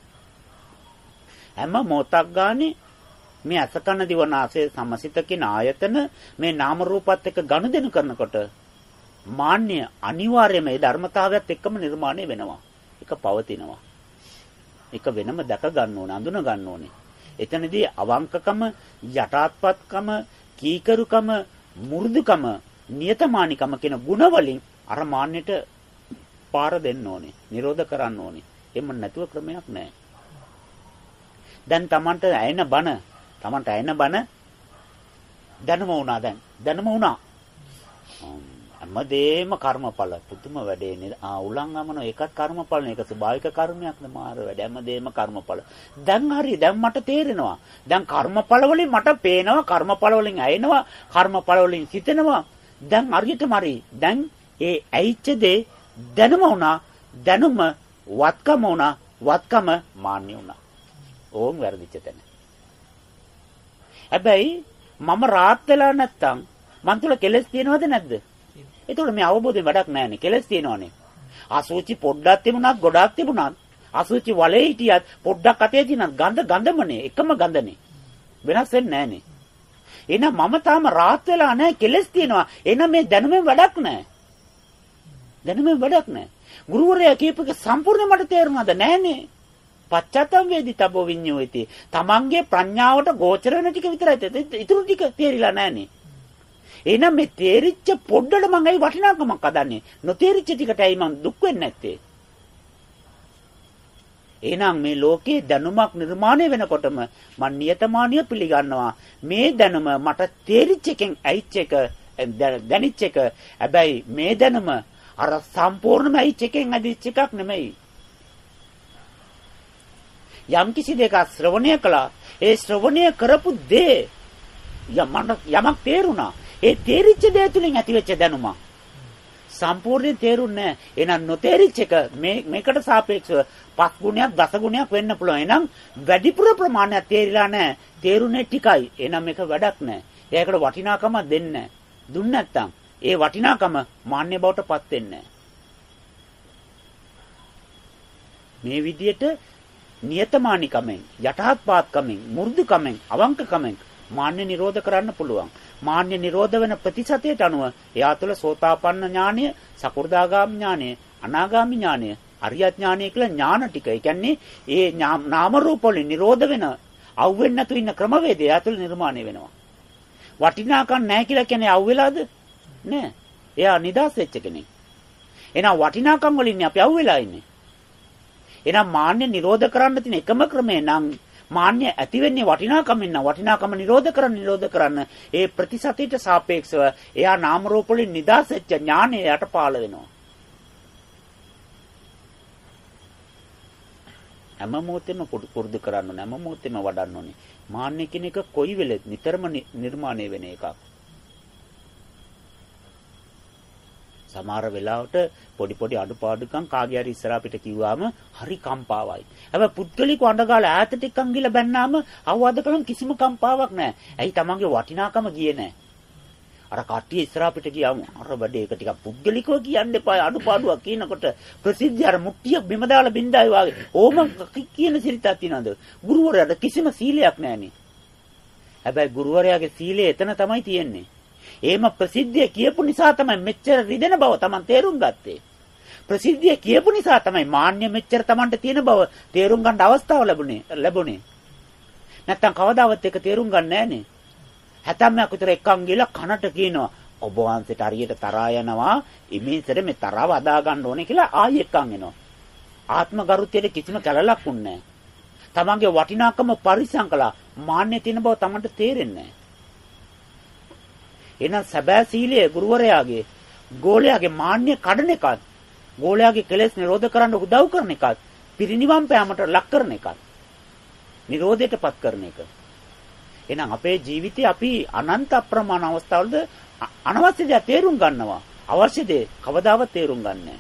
හැම මොහොතක් ගානේ මේ අසකන දිවනාසය සමසිත කියන ආයතන මේ නාම රූපات එක්ක ගනුදෙනු කරනකොට මාන්නය අනිවාර්යයෙන්ම ඒ ධර්මතාවයත් එක්කම නිර්මාණය වෙනවා. ඒක පවතිනවා. ඒක වෙනම දැක ගන්න ඕනේ, අඳුන ගන්න ඕනේ. එතනදී අවංකකම, යටාත්පත්කම, කීකරුකම, මු르දුකම, නියතමානිකම කියන ගුණ වලින් අර මාන්නයට පාර දෙන්න ඕනේ, නිරෝධ කරන්න ඕනේ. එම්ම නැතුව ක්‍රමයක් නැහැ. දැන් Tamanට ඇයෙන බන Tamanට ඇයෙන බන දැනුම වුණා. දැන් දැනුම වුණා. හැමදේම කර්මඵල පුදුම වැඩේ නේද? ආ උලංගමන ඒකත් කර්මඵල නේ. ඒක ස්වභාවික කර්මයක් නේ. මාර වැඩ හැමදේම කර්මඵල. දැන් හරි දැන් මට තේරෙනවා. දැන් කර්මඵල වලින් මට පේනවා. කර්මඵල වලින් ඇයෙනවා. කර්මඵල වලින් හිතෙනවා. දැන් හරියටම හරි. දැන් ඒ ඇයිච්ච දේ දැනුම වුණා. දැනුම වත්කම වුණා. වත්කම මාන්නය වුණා. ඕම් වැරදිච්ච තැන. හැබැයි මම රාත් වෙලා නැත්තම් මන් තුල කෙලස් තියෙනවද නැද්ද? ඒතකොට මේ අවබෝධයෙන් වැඩක් නැහැනේ. කෙලස් තියෙනවනේ. අසුචි පොඩ්ඩක් තිබුණත් ගොඩක් තිබුණත් අසුචි වලේ හිටියත් පොඩ්ඩක් අතේ තියෙනත් ගඳ ගඳමනේ. එකම ගඳනේ. වෙනස් වෙන්නේ නැහනේ. එහෙනම් මම තාම රාත් වෙලා නැහැ. කෙලස් තියෙනවා. එහෙනම් මේ දැනුමෙන් වැඩක් නැහැ. දැනුමෙන් වැඩක් නැහැ. ගුරුවරයා කියපේක සම්පූර්ණයෙන් මට තේරුණාද? නැහනේ. පච්චත්තම් වේදිතබ්බෝ විඤ්ඤෝයිති. තමන්ගේ ප්‍රඥාවට ගෝචර වෙන ටික විතරයි. ඉතුරු ටික තේරිලා නැහනේ. එහෙනම් මේ තේරිච්ච පොඩ්ඩට මම ඇයි වටිනාකමක් හදන්නේ? නොතේරිච්ච ටිකට ඇයි මම දුක් වෙන්නේ නැත්තේ? එහෙනම් මේ ලෝකේ දැනුමක් නිර්මාණය වෙනකොටම මම නියතමානිය පිළිගන්නවා. මේ දැනුම මට තේරිච්ච එකෙන් ඇයිච්ච එක දැනිච්ච එක. හැබැයි මේ දැනුම අර සම්පූර්ණම ඇයිච්ච එකෙන් ඇදිච්ච එකක් නෙමෙයි. යම් කිසි දෙයක් ශ්‍රවණය කළා. ඒ ශ්‍රවණය කරපු දේ යමක් තේරුණා. ඒ තේරිච්ච දේ තුලින් ඇතිවෙච්ච දැනුම සම්පූර්ණයෙන් තේරුන්නේ නැහැ. එහෙනම් නොතේරිච්ච එක මේ මේකට සාපේක්ෂව පස් ගුණයක් දස ගුණයක් වෙන්න පුළුවන්. එහෙනම් වැඩිපුර ප්‍රමාණයක් තේරිලා නැහැ. තේරුනේ ටිකයි. එහෙනම් මේක වැඩක් නැහැ. ඒකට වටිනාකමක් දෙන්නේ නැහැ. දුන්නේ නැත්තම් ඒ වටිනාකම මාන්නේ බවට පත් වෙන්නේ නැහැ. මේ විදියට නියතමානිකමෙන්, යටහත්පාත්කමෙන්, මෘදුකමෙන්, අවංකකමෙන් මාන්‍ය නිරෝධ කරන්න පුළුවන්. මාන්‍ය නිරෝධ වෙන ප්‍රතිශතයට අනුව එයා තුළ සෝතාපන්න ඥානය, සකෘදාගාමි ඥානය, අනාගාමි ඥානය, අරියත් ඥානය කියලා ඥාන ටික. ඒ කියන්නේ ඒ නාම රූප වලින් නිරෝධ වෙන, අවුෙන්නේ නැතු ඉන්න ක්‍රමවේදය එයා තුළ නිර්මාණය වෙනවා. වටිනාකම් නැහැ කියලා කියන්නේ අවුෙලාද? නෑ. එයා නිදාස් වෙච්ච කෙනෙක්. එහෙනම් වටිනාකම් වලින් අපි අවුෙලා ඉන්නේ. එහෙනම් මාන්‍ය නිරෝධ කරන්න තියෙන එකම ක්‍රමය නම් මාන්‍ය ඇති වෙන්නේ වටිනාකමින් නම් වටිනාකම නිරෝධ කරන්න නිරෝධ කරන්න ඒ ප්‍රතිශතයට සාපේක්ෂව එයා නාම රූප වලින් නිදාස් වෙච්ච ඥානය යට පාළ වෙනවා. හැම මොහොතෙම පුරුදු කරන්න ඕනේ. හැම මොහොතෙම වඩන්න ඕනේ. මාන්‍ය කියන එක කොයි වෙලෙත් නිතරම නිර්මාණය වෙන එකක්. සමහර වෙලාවට පොඩි පොඩි අඩුපාඩුකම් කාගේ හරි ඉස්සරහ පිට කිව්වාම හරි කම්පාවයි. හැබැයි පුද්ගලිකව අඬගාලා ඈතට එක්කන් ගිහලා බැන්නාම අවවාද කළොත් කිසිම කම්පාවක් නැහැ. ඇයි තමන්ගේ වටිනාකම ගියේ නැහැ. අර කට්ටිය ඉස්සරහ පිට ගියාම අර බඩේ ඒක ටිකක් පුද්ගලිකව කියන්න එපා අඩුපාඩුවක් කියනකොට ප්‍රසිද්ධිය අර මුට්ටිය බිම දාලා බින්දායි වාගේ. ඕම කියන සිරිතක් තියනද? ගුරුවරයාට කිසිම සීලයක් නැහනේ. හැබැයි ගුරුවරයාගේ සීලය එතන තමයි තියෙන්නේ. එහෙම ප්‍රසිද්ධිය කියපු නිසා තමයි මෙච්චර රිදෙන බව Taman තේරුම් ගත්තේ. ප්‍රසිද්ධිය කියපු නිසා තමයි මාන්‍ය මෙච්චර Tamanට තියෙන බව තේරුම් ගන්න අවස්ථාව ලැබුණේ ලැබුණේ. නැත්තම් කවදාවත් ඒක තේරුම් ගන්න නැහනේ. හැතැම්මක් විතර එක්කන් ගිහලා කනට කියනවා ඔබ වහන්සේට හරියට තරහා යනවා ඉමේසර මේ තරහව අදා ගන්න ඕනේ කියලා ආයෙ එක්කන් එනවා. ආත්ම ගරුත්වයට කිසිම කැලලක් උන්නේ නැහැ. Tamanගේ වටිනාකම පරිසම් කළා මාන්‍ය තියෙන බව Tamanට තේරෙන්නේ නැහැ. එහෙනම් සැබෑ සීලය ගුරුවරයාගේ ගෝලයාගේ මාන්‍ය කඩන එකත් ගෝලයාගේ කෙලෙස් නිරෝධ කරන්න උදව් කරන එකත් පිරිනිවන් පෑමට ලක් කරන එකත් නිරෝධයටපත් කරන එක. එහෙනම් අපේ ජීවිතේ අපි අනන්ත අප්‍රමාණ අවස්ථාවලද අනවශ්‍ය දේ තේරුම් ගන්නවා. අවශ්‍ය දේ කවදාවත් තේරුම් ගන්නෑ.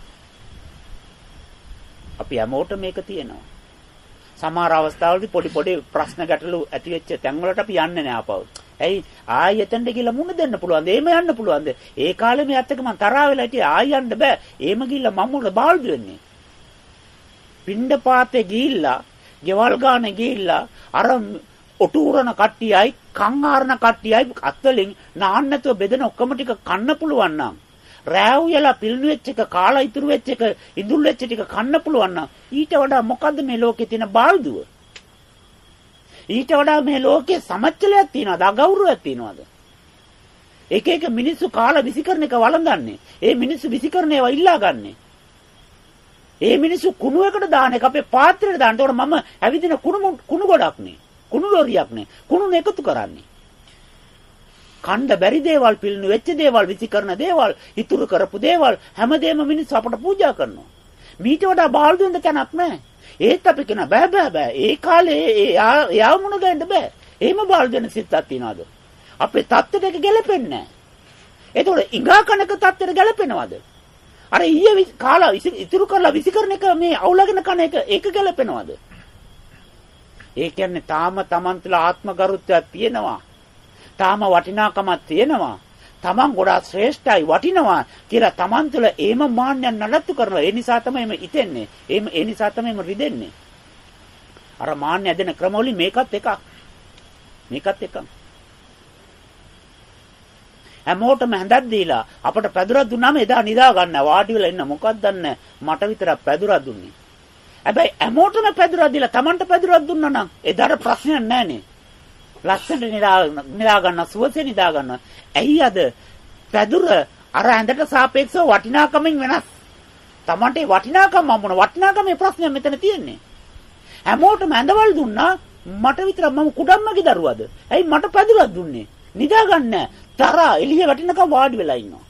අපි හැමෝටම මේක තියෙනවා. සමහර අවස්ථාවලදී පොඩි පොඩි ප්‍රශ්න ගැටලු ඇති වෙච්ච තැන් වලට අපි යන්නේ නෑ ආපහු. ඇයි ආයෙ එතනට ගිහලා මුණ දෙන්න පුළුවන්ද? එහෙම යන්න පුළුවන්ද? ඒ කාලේ මේ ඇත්තක මං තරහා වෙලා හිටියේ ආයෙ යන්න බෑ. එහෙම ගිහලා මම මොකද බාල්දු වෙන්නේ? පිණ්ඩපාතේ ගිහිල්ලා, ගෙවල් ගානේ ගිහිල්ලා අර ඔටුරන කට්ටියයි, කන් ආරන කට්ටියයි අත්වලින් නාන්න නැතුව බෙදෙන ඔක්කොම ටික කන්න පුළුවන් නම්, රෑව් යලා පිළිණු වෙච්ච එක, කාලා ඉතුරු වෙච්ච එක, ඉඳුල් වෙච්ච ටික කන්න පුළුවන් නම් ඊට වඩා මොකද්ද මේ ලෝකේ තියෙන බාල්දුව? ඊට වඩා මේ ලෝකේ සමච්චලයක් තියනවාද? අගෞරවයක් තියනවාද? එක එක මිනිස්සු කාලා විසිකරන එක වළඳන්නේ. ඒ මිනිස්සු විසිකරන ඒවා ඉල්ලා ගන්නෙ. ඒ මිනිස්සු කුණු එකට දාන එක අපේ පාත්‍රයට දාන්න. ඒතකොට මම ඇවිදින කුණු කුණු ගොඩක් නේ. කුණු ලෝරියක් නේ. කුණු එකතු කරන්නේ. කණ්ඩ බැරි දේවල්, පිළිණු වෙච්ච දේවල්, විසිකරන දේවල්, ඉතුරු කරපු දේවල් හැමදේම මිනිස්සු අපට පූජා කරනවා. මීට වඩා බාල්දු වෙන්න තැනක් නැහැ. ඒත් අපි කියන බෑ බෑ බෑ. ඒ කාලේ යාව මුණ ගන්න බෑ. එහෙම බාල්දු වෙන සිතක් තියනවාද? අපේ தත්තට එක ගැලපෙන්නේ නැහැ. ඒතකොට ඉඟා කනක தත්තට ගැලපෙනවද? අර ඊයේ කාලා ඉතුරු කරලා විසිකරන එක මේ අවුලගෙන කන එක ඒක ගැලපෙනවද? ඒ කියන්නේ තාම Taman තුළ ආත්ම ගරුත්වයක් තියෙනවා. තාම වටිනාකමක් තියෙනවා. Taman ගොඩාක් ශ්‍රේෂ්ඨයි වටිනවා කියලා Taman තුළ ඒම මාන්නයක් නඩත්තු කරනවා. ඒ නිසා තමයි මේ ඉතෙන්නේ. ඒම ඒ නිසා තමයි මේ රිදෙන්නේ. අර මාන්න ඇදෙන ක්‍රමවලින් මේකත් එකක්. මේකත් එකක්. හැමෝටම හැඳක් දීලා අපට පැදුරක් දුන්නාම එදා නිදා ගන්න වාඩි වෙලා ඉන්න මොකක්ද දන්නේ මට විතරක් පැදුරක් දුන්නේ. හැබැයි හැමෝටම පැදුරක් දීලා Tamanට පැදුරක් දුන්නා නම් එදාට ප්‍රශ්නයක් නැහනේ. ලස්සනට නිදා නිදා ගන්න සුවසේ නිදා ගන්න. ඇයි අද පැදුර අර ඇඳට සාපේක්ෂව වටිනාකමින් වෙනස්. Tamanට වටිනාකම මොන වටිනාකමේ ප්‍රශ්නයක් මෙතන තියෙන්නේ. හැමෝටම ඇඳවල් දුන්නා මට විතරක් මම කුඩම්මගේ දරුවද? ඇයි මට පැදුරක් දුන්නේ? නිදා ගන්න තරහා එළිය වැටෙනකම් වාඩි වෙලා ඉන්නවා.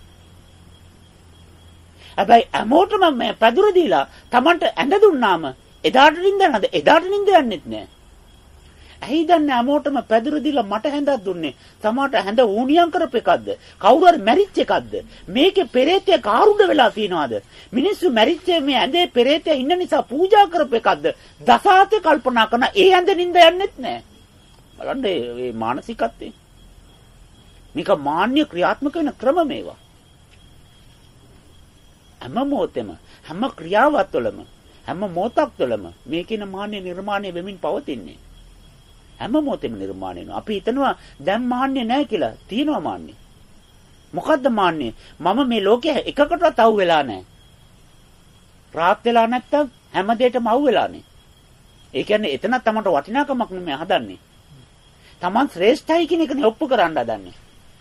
හැබැයි හැමෝටම මේ පැදුර දීලා Tamanට ඇඳ දුන්නාම එදාට නිින්ද නැද? එදාට නිින්ද යන්නෙත් නෑ. ඇයි දන්නේ හැමෝටම පැදුර දීලා මට හැඳක් දුන්නේ? Tamanට හැඳ ඌණියම් කරපු එකක්ද? කවුරු හරි මැරිච්ච එකක්ද? මේකේ පෙරේතය කාරුඩ වෙලා තියනවාද? මිනිස්සු මැරිච්ච මේ ඇඳේ පෙරේතය ඉන්න නිසා පූජා කරපු එකක්ද? දසාතේ කල්පනා කරන ඒ ඇඳ නිින්ද යන්නෙත් නෑ. බලන්න මේ මානසිකත්වය. මේක මාන්‍ය ක්‍රියාත්මක වෙන ක්‍රම මේවා. හැම මොහොතෙම හැම ක්‍රියාවත් වලම හැම මොහොතක් තුළම මේ කියන මාන්නය නිර්මාණය වෙමින් පවතින්නේ. හැම මොහොතෙම නිර්මාණය වෙනවා. අපි හිතනවා දැන් මාන්නය නැහැ කියලා. තියෙනවා මාන්නය. මොකද්ද මාන්නය? මම මේ ලෝකයේ එකකටවත් අවු වෙලා නැහැ. රාත් වෙලා නැත්තම් හැම දෙයකම අවු වෙලානේ. ඒ කියන්නේ එතන තමන්ට වටිනාකමක් නෙමෙයි හදන්නේ. තමන් ශ්‍රේෂ්ඨයි කියන එකනේ ඔප්පු කරන්න හදන්නේ.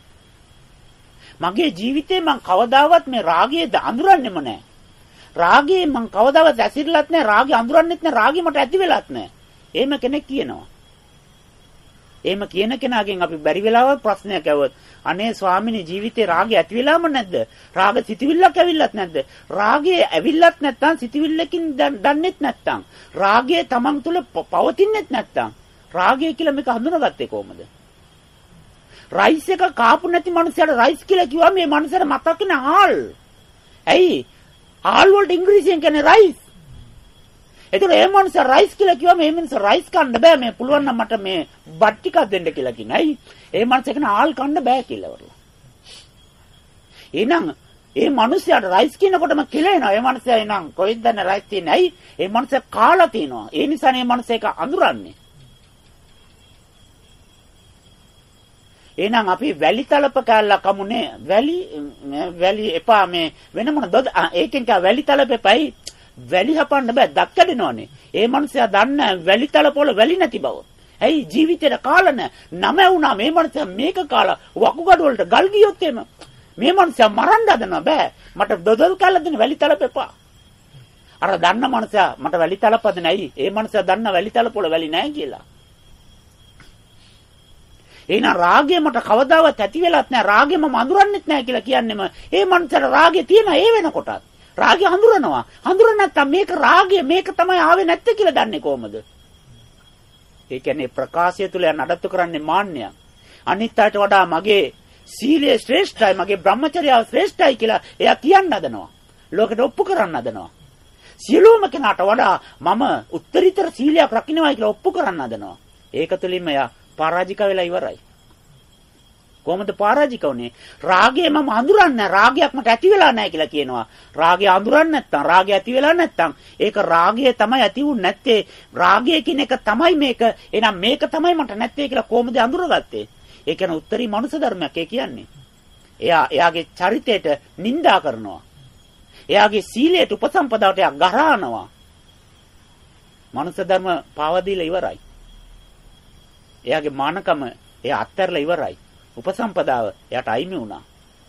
මගේ ජීවිතේ මං කවදාවත් මේ රාගයේ අඳුරන්නෙම නැහැ. රාගයේ මං කවදාවත් ඇසිරලත් නැහැ. රාගය අඳුරන්නෙත් නැහැ. රාගය මට ඇති වෙලත් නැහැ. එහෙම කෙනෙක් කියනවා. එහෙම කියන කෙනාගෙන් අපි බැරි වෙලාවල් ප්‍රශ්නයක් ඇහුවොත් අනේ ස්වාමිනේ ජීවිතේ රාගය ඇති වෙලාම නැද්ද? රාග සිතවිල්ලක් ඇවිල්ලත් නැද්ද? රාගය ඇවිල්ලත් නැත්නම් සිතවිල්ලකින් දන්නේත් නැත්නම් රාගය තමන් තුළ පවතින්නේත් නැත්නම් රාගය කියලා මේක හඳුනාගත්තේ කොහොමද? රයිස් එක කාපු නැති මනුස්සයාට රයිස් කියලා කිව්වම මේ මනුස්සයාට මතක් වෙන ආල්. ඇයි? ආල් වලට ඉංග්‍රීසියෙන් කියන්නේ රයිස්. ඒතර ඒ මනුස්සයා රයිස් කියලා කිව්වම මේ මනුස්සයා රයිස් කන්න බෑ මේ පුළුවන් නම් මට මේ බත් ටිකක් දෙන්න කියලා කියනවා. ඇයි? ඒ මනුස්සයා කියන ආල් කන්න බෑ කියලා වරලා. එහෙනම් ඒ මනුස්සයාට රයිස් කියනකොටම කිලෙනවා. ඒ මනුස්සයා එනං කොහෙද දන්නේ රයිස් තියෙන්නේ? ඇයි? ඒ මනුස්සයා කාලා තිනවා. ඒ නිසා මේ මනුස්සයා එක අඳුරන්නේ. එහෙනම් අපි වැලි තලප කැල්ල කමුනේ වැලි වැලි එපා මේ වෙන මොන දොද ඒකෙන් කා වැලි තලපෙපයි වැලි හපන්න බෑ දක්කඩනවනේ. ඒ මනුස්සයා දන්නේ වැලි තලප වල වැලි නැති බව. ඇයි ජීවිතේට කාලා නැ නම වුණා මේ මනුස්සයා මේක කාලා වකුගඩු වලට ගල් ගියොත් එම මේ මනුස්සයා මරන්න හදනවා බෑ. මට දොදල් කැල්ල දෙන වැලි තලපෙපා. අර දන්න මනුස්සයා මට වැලි තලපද නැයි. ඒ මනුස්සයා දන්න වැලි තලප වල වැලි නැහැ කියලා. එහෙනම් රාගය මට කවදාවත් ඇති වෙලත් නැහැ. රාගය මම අඳුරන්නෙත් නැහැ කියලා කියන්නෙම ඒ මනුස්සයාට රාගය තියෙන ඒ වෙනකොටත්. රාගය හඳුරනවා. හඳුරන නැත්තම් මේක රාගය මේක තමයි ආවේ නැත්තේ කියලා දන්නේ කොහමද? ඒ කියන්නේ ප්‍රකාශය තුල නඩත්තු කරන්නේ මාන්නය. අනිත් අයට වඩා මගේ සීලය ශ්‍රේෂ්ඨයි, මගේ බ්‍රහ්මචර්යාව ශ්‍රේෂ්ඨයි කියලා එයා කියන්න හදනවා. ලෝකෙට ඔප්පු කරන්න හදනවා. සියලුම කෙනාට වඩා මම උත්තරීතර සීලයක් රකින්නයි කියලා ඔප්පු කරන්න හදනවා. ඒක තුලින්ම එයා පරාජික වෙලා ඉවරයි. කොහොමද පරාජික වුනේ? රාගය මම අඳුරන්නේ රාගයක් මට ඇති වෙලා නැහැ කියලා කියනවා. රාගය අඳුරන්නේ නැත්තම් රාගය ඇති වෙලා නැත්තම් ඒක රාගය තමයි ඇති වුනේ නැත්තේ. රාගය කියන එක තමයි මේක. එහෙනම් මේක තමයි මට නැත්තේ කියලා කොහොමද අඳුරගත්තේ? ඒ කියන්නේ උත්තරී මනුෂ්‍ය ධර්මයක් ඒ කියන්නේ. එයා එයාගේ චරිතයට නිඳා කරනවා. එයාගේ සීලයට උපසම්පදාවට එයා ගරහනවා. මනුෂ්‍ය ධර්ම පාවදීලා ඉවරයි. එයාගේ මානකම එයා අත්හැරලා ඉවරයි. උපසම්පදාව එයාට අයිමි වුණා.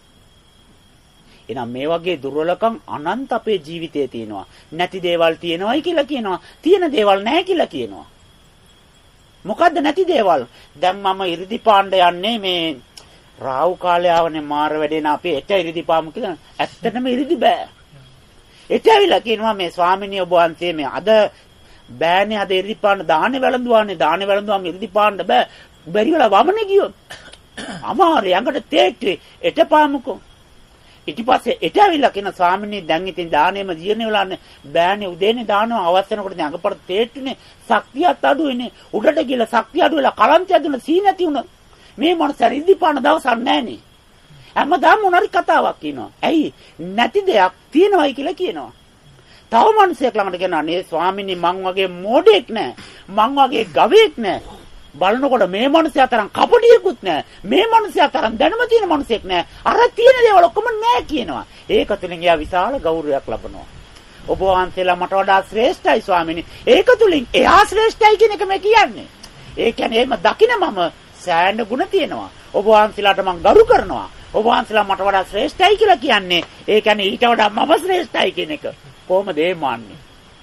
එහෙනම් මේ වගේ දුර්වලකම් අනන්ත අපේ ජීවිතයේ තියෙනවා. නැති දේවල් තියෙනවයි කියලා කියනවා. තියෙන දේවල් නැහැ කියලා කියනවා. මොකද්ද නැති දේවල්? දැන් මම 이르දි පාණ්ඩ යන්නේ මේ රාහු කාලය ආවනේ මාර වැඩේන අපි එට 이르දි පාමු කියලා. ඇත්තටම 이르දි බෑ. එට ඇවිල්ලා කියනවා මේ ස්වාමිනිය ඔබ වහන්සේ මේ අද බෑනේ අද 이르දි පාණ්ඩ දානේ වැළඳුවානේ දානේ වැළඳුවාම 이르දි පාණ්ඩ බෑ. බැරි වෙලා වමනේ ගියොත් අමාරු යඟට තේට්ටුවේ එටපාමුකෝ. ඊට පස්සේ එට ඇවිල්ලා කියන ස්වාමිනේ දැන් ඉතින් දානෙම ජීර්ණ වෙලානේ බෑනේ උදේනේ දානවා අවස් වෙනකොට දැන් අඟපඩ තේට්ටුනේ ශක්තියත් අඩුයිනේ උඩට ගිහලා ශක්තිය අඩු වෙලා කලන්තය දුන්න සී නැති වුණා. මේ මොනසර ඉදි පාන දවසක් නැහනේ. හැමදාම මොනරි කතාවක් කියනවා. ඇයි නැති දෙයක් තියෙනවයි කියලා කියනවා. තව මිනිසෙක් ළඟට කියනවා නේ ස්වාමිනේ මං වගේ මෝඩෙක් නෑ. මං වගේ ගවයෙක් නෑ. බලනකොට මේ මනුස්සයා තරම් කපටියෙකුත් නෑ. මේ මනුස්සයා තරම් දැනුම තියෙන මනුස්සයෙක් නෑ. අර තියෙන දේවල් ඔක්කොම නෑ කියනවා. ඒක තුලින් එයා විශාල ගෞරවයක් ලබනවා. ඔබ වහන්සේලා මට වඩා ශ්‍රේෂ්ඨයි ස්වාමීනි. ඒක තුලින් එයා ශ්‍රේෂ්ඨයි කියන එක මේ කියන්නේ. ඒ කියන්නේ එහෙම දකින මම සෑහෙන ගුණ තියෙනවා. ඔබ වහන්සේලාට මම ගරු කරනවා. ඔබ වහන්සේලා මට වඩා ශ්‍රේෂ්ඨයි කියලා කියන්නේ. ඒ කියන්නේ ඊට වඩා මම ශ්‍රේෂ්ඨයි කියන එක. කොහොමද ඒ මාන්නේ?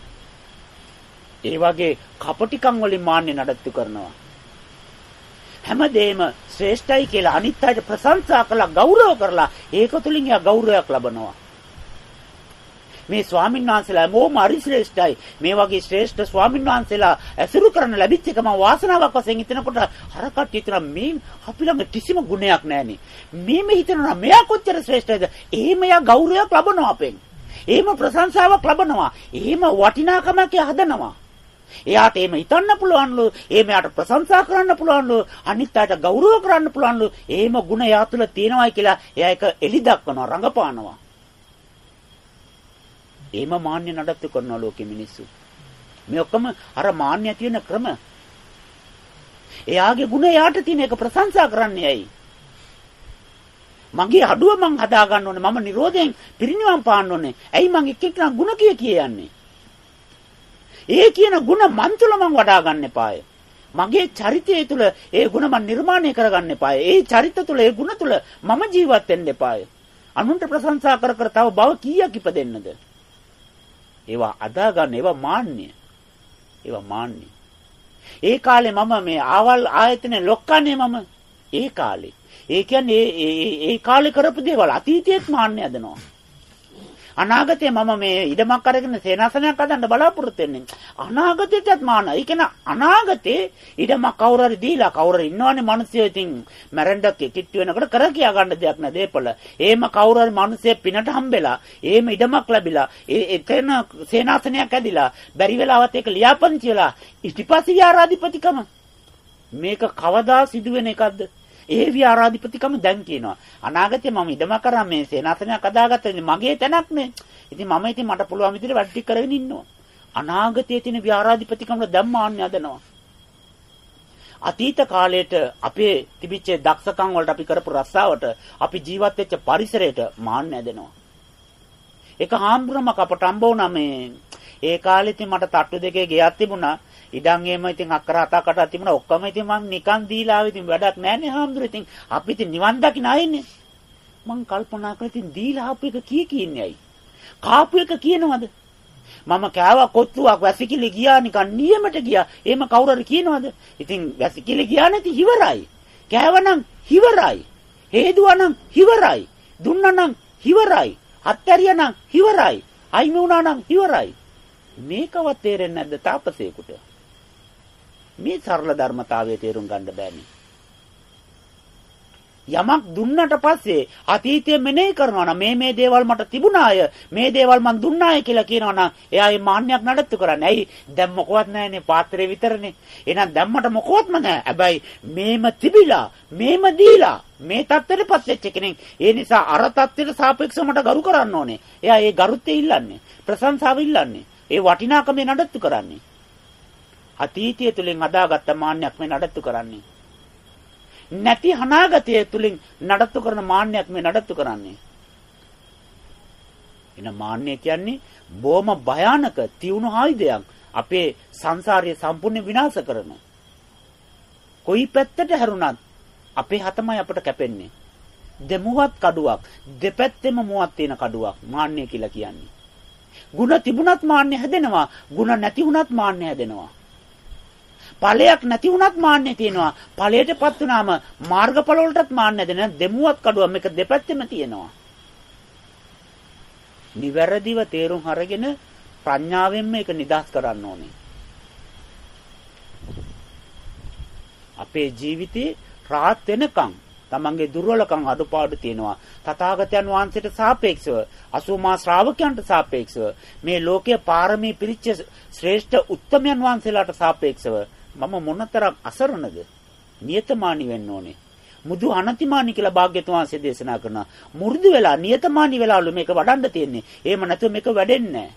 ඒ වගේ කපටිකම් වලින් මාන්නේ නඩත්තු කරනවා. හැමදේම ශ්‍රේෂ්ඨයි කියලා අනිත් අයට ප්‍රශංසා කරලා ගෞරව කරලා ඒක තුලින් එයා ගෞරවයක් ලබනවා. මේ ස්වාමීන් වහන්සේලා මොම හරි ශ්‍රේෂ්ඨයි. මේ වගේ ශ්‍රේෂ්ඨ ස්වාමීන් වහන්සේලා ඇසුරු කරන්න ලැබිච්ච එකම වාසනාවක් වශයෙන් හිතනකොට අර කට්ටිය හිතනවා මේ අපි ළඟ කිසිම ගුණයක් නැහෙනේ. මේ මේ හිතනවා මෙයා කොච්චර ශ්‍රේෂ්ඨයිද? එහෙම එයා ගෞරවයක් ලබනවා අපෙන්. එහෙම ප්‍රශංසාවක් ලබනවා. එහෙම වටිනාකමක් හදනවා. එයාට එහෙම හිතන්න පුළුවන්ලු, එහෙම යාට ප්‍රශංසා කරන්න පුළුවන්ලු, අනිත් අයට ගෞරව කරන්න පුළුවන්ලු. එහෙම ගුණ යා තුළ තියෙනවායි කියලා එයා ඒක එලි දක්වනවා, රඟපානවා. එහෙම මාන්‍ය නඩත්තු කරන ලෝකෙ මිනිස්සු. මේ ඔක්කොම අර මාන්‍ය තියෙන ක්‍රම. එයාගේ ගුණ යාට තියෙන එක ප්‍රශංසා කරන්නේ ඇයි? මගේ අඩුව මං හදා ගන්න ඕනේ. මම නිරෝධයෙන් පිරිනිවන් පාන්න ඕනේ. ඇයි මං එක් එක්කෙනා ගුණ කිය කිය යන්නේ? ඒ කියන ගුණ මන් තුල මං වඩා ගන්න එපාය. මගේ චරිතය තුල ඒ ගුණ මං නිර්මාණය කරගන්න එපාය. ඒ චරිත තුල ඒ ගුණ තුල මම ජීවත් වෙන්න එපාය. අනුන්ට ප්‍රශංසා කර කර තව බව කීයක් ඉපදෙන්නද? ඒවා අදා ගන්න ඒවා මාන්නය. ඒවා මාන්නය. ඒ කාලේ මම මේ ආවල් ආයතනේ ලොක්කන්නේ මම. ඒ කාලේ. ඒ කියන්නේ ඒ ඒ කාලේ කරපු දේවල් අතීතයේත් මාන්නය හදනවා. අනාගතේ මම මේ ඉඩමක් අරගෙන සේනාසනයක් හදන්න බලාපොරොත්තු වෙන්නේ. අනාගතේටත් මාන. ඒ කියන්නේ අනාගතේ ඉඩමක් කවුරු හරි දීලා කවුරු හරි ඉන්නවනේ මිනිස්සු ඉතින් මැරෙන්න කිට්ටු වෙනකොට කර කියා ගන්න දෙයක් නෑ දේපල. එහෙම කවුරු හරි මිනිස්සේ පිනට හම්බෙලා එහෙම ඉඩමක් ලැබිලා ඒ එතන සේනාසනයක් ඇදිලා බැරි වෙලාවත් ඒක ලියාපදිංචි වෙලා ඉතිපස්සේ විහාරාධිපතිකම මේක කවදා සිදුවෙන එකක්ද? ඒ විහාරාධිපතිකම දැන් කියනවා. අනාගතේ මම ඉඩම කරා මේ සේනාසනයක් හදාගත්තා. මගේ තැනක් නේ. ඉතින් මම ඉතින් මට පුළුවන් විදිහට වැඩ ටික කරගෙන ඉන්නවා. අනාගතයේ තියෙන විහාරාධිපතිකම දැන් මාන්නේ හදනවා. අතීත කාලයට අපේ තිබිච්ච දක්ෂකම් වලට අපි කරපු රස්සාවට අපි ජීවත් වෙච්ච පරිසරයට මාන්නේ හදනවා. ඒක හාමුදුරමක් අපට හම්බ වුණා මේ ඒ කාලේ ඉතින් මට තට්ටු දෙකේ ගෙයක් තිබුණා. ඉඩම් එහෙම ඉතින් අක්කර හතකට තිබුණා. ඔක්කොම ඉතින් මං නිකන් දීලා ආවේ. ඉතින් වැඩක් නැහැනේ හාමුදුරුවෝ. ඉතින් අපි ඉතින් නිවන් දකින්න ආයෙන්නේ. මං කල්පනා කරලා ඉතින් දීලා ආපු එක කී කියන්නේ ඇයි? කාපු එක කියනවද? මම කෑවා කොත්තුවක් වැසිකිලි ගියා නිකන් නියමට ගියා. එහෙම කවුරු හරි කියනවද? ඉතින් වැසිකිලි ගියා නැති ඉවරයි. කෑවනම් ඉවරයි. හේදුවනම් ඉවරයි. දුන්නානම් ඉවරයි. අත්හැරියානම් ඉවරයි. අයිමි වුණානම් ඉවරයි. මේකවත් තේරෙන්නේ නැද්ද තාපසේකට? මේ සරල ධර්මතාවය තේරුම් ගන්න බෑනේ. යමක් දුන්නට පස්සේ අතීතයේ මෙනෙහි කරනවා නම් මේ මේ දේවල් මට තිබුණාය, මේ දේවල් මන් දුන්නාය කියලා කියනවා නම් එයා මේ මාන්නයක් නඩත්තු කරන්නේ. ඇයි? දැන් මොකවත් නැහැනේ, පාත්‍රේ විතරනේ. එහෙනම් දැම්මට මොකවත්ම නැහැ. හැබැයි මේම තිබිලා, මේම දීලා මේ தත්ත්වෙටපත් වෙච්ච කෙනෙක්. ඒ නිසා අර தත්ත්වෙට සාපේක්ෂව මට ගරු කරන්න ඕනේ. එයා ඒ ගරුත්වය ඉල්ලන්නේ, ප්‍රශංසාව ඉල්ලන්නේ, ඒ වටිනාකම නඩත්තු කරන්නේ. අතීතය තුලින් අදාගත්ත මාන්නයක් මේ නඩත්තු කරන්නේ. නැති අනාගතය තුලින් නඩත්තු කරන මාන්නයක් මේ නඩත්තු කරන්නේ. එන මාන්නය කියන්නේ බොහොම භයානක තියුණු ආයුධයක්. අපේ සංසාරය සම්පූර්ණ විනාශ කරන. කොයි පැත්තට හැරුණත් අපේ හතමයි අපට කැපෙන්නේ. දෙමුවත් කඩුවක්, දෙපැත්තෙම මුවක් තියෙන කඩුවක් මාන්නය කියලා කියන්නේ. ಗುಣ තිබුණත් මාන්නය හැදෙනවා, ಗುಣ නැති වුණත් මාන්නය හැදෙනවා. ඵලයක් නැති වුණත් මාන්නේ තියෙනවා. ඵලයටපත් වුණාම මාර්ගඵල වලටත් මාන්නේ දෙන දෙමුවත් කඩුවක් මේක දෙපැත්තෙම තියෙනවා. නිවැරදිව තේරුම් අරගෙන ප්‍රඥාවෙන් මේක නිදහස් කරන්න ඕනේ. අපේ ජීවිතේ රාත් වෙනකන් තමන්ගේ දුර්වලකම් අඩුපාඩු තියෙනවා. තථාගතයන් වහන්සේට සාපේක්ෂව අසූමා ශ්‍රාවකයන්ට සාපේක්ෂව මේ ලෝකයේ පාරමී පිරිච්ච ශ්‍රේෂ්ඨ උත්තමයන් වහන්සේලාට සාපේක්ෂව මම මොනතරම් අසරණද? නියතමානී වෙන්න ඕනේ. මුදු අනතිමානී කියලා භාග්‍යතුන් වහන්සේ දේශනා කරනවා. මුරුදු වෙලා නියතමානී වෙලාලු මේක වඩන්න තියෙන්නේ. එහෙම නැතුව මේක වැඩෙන්නේ නැහැ.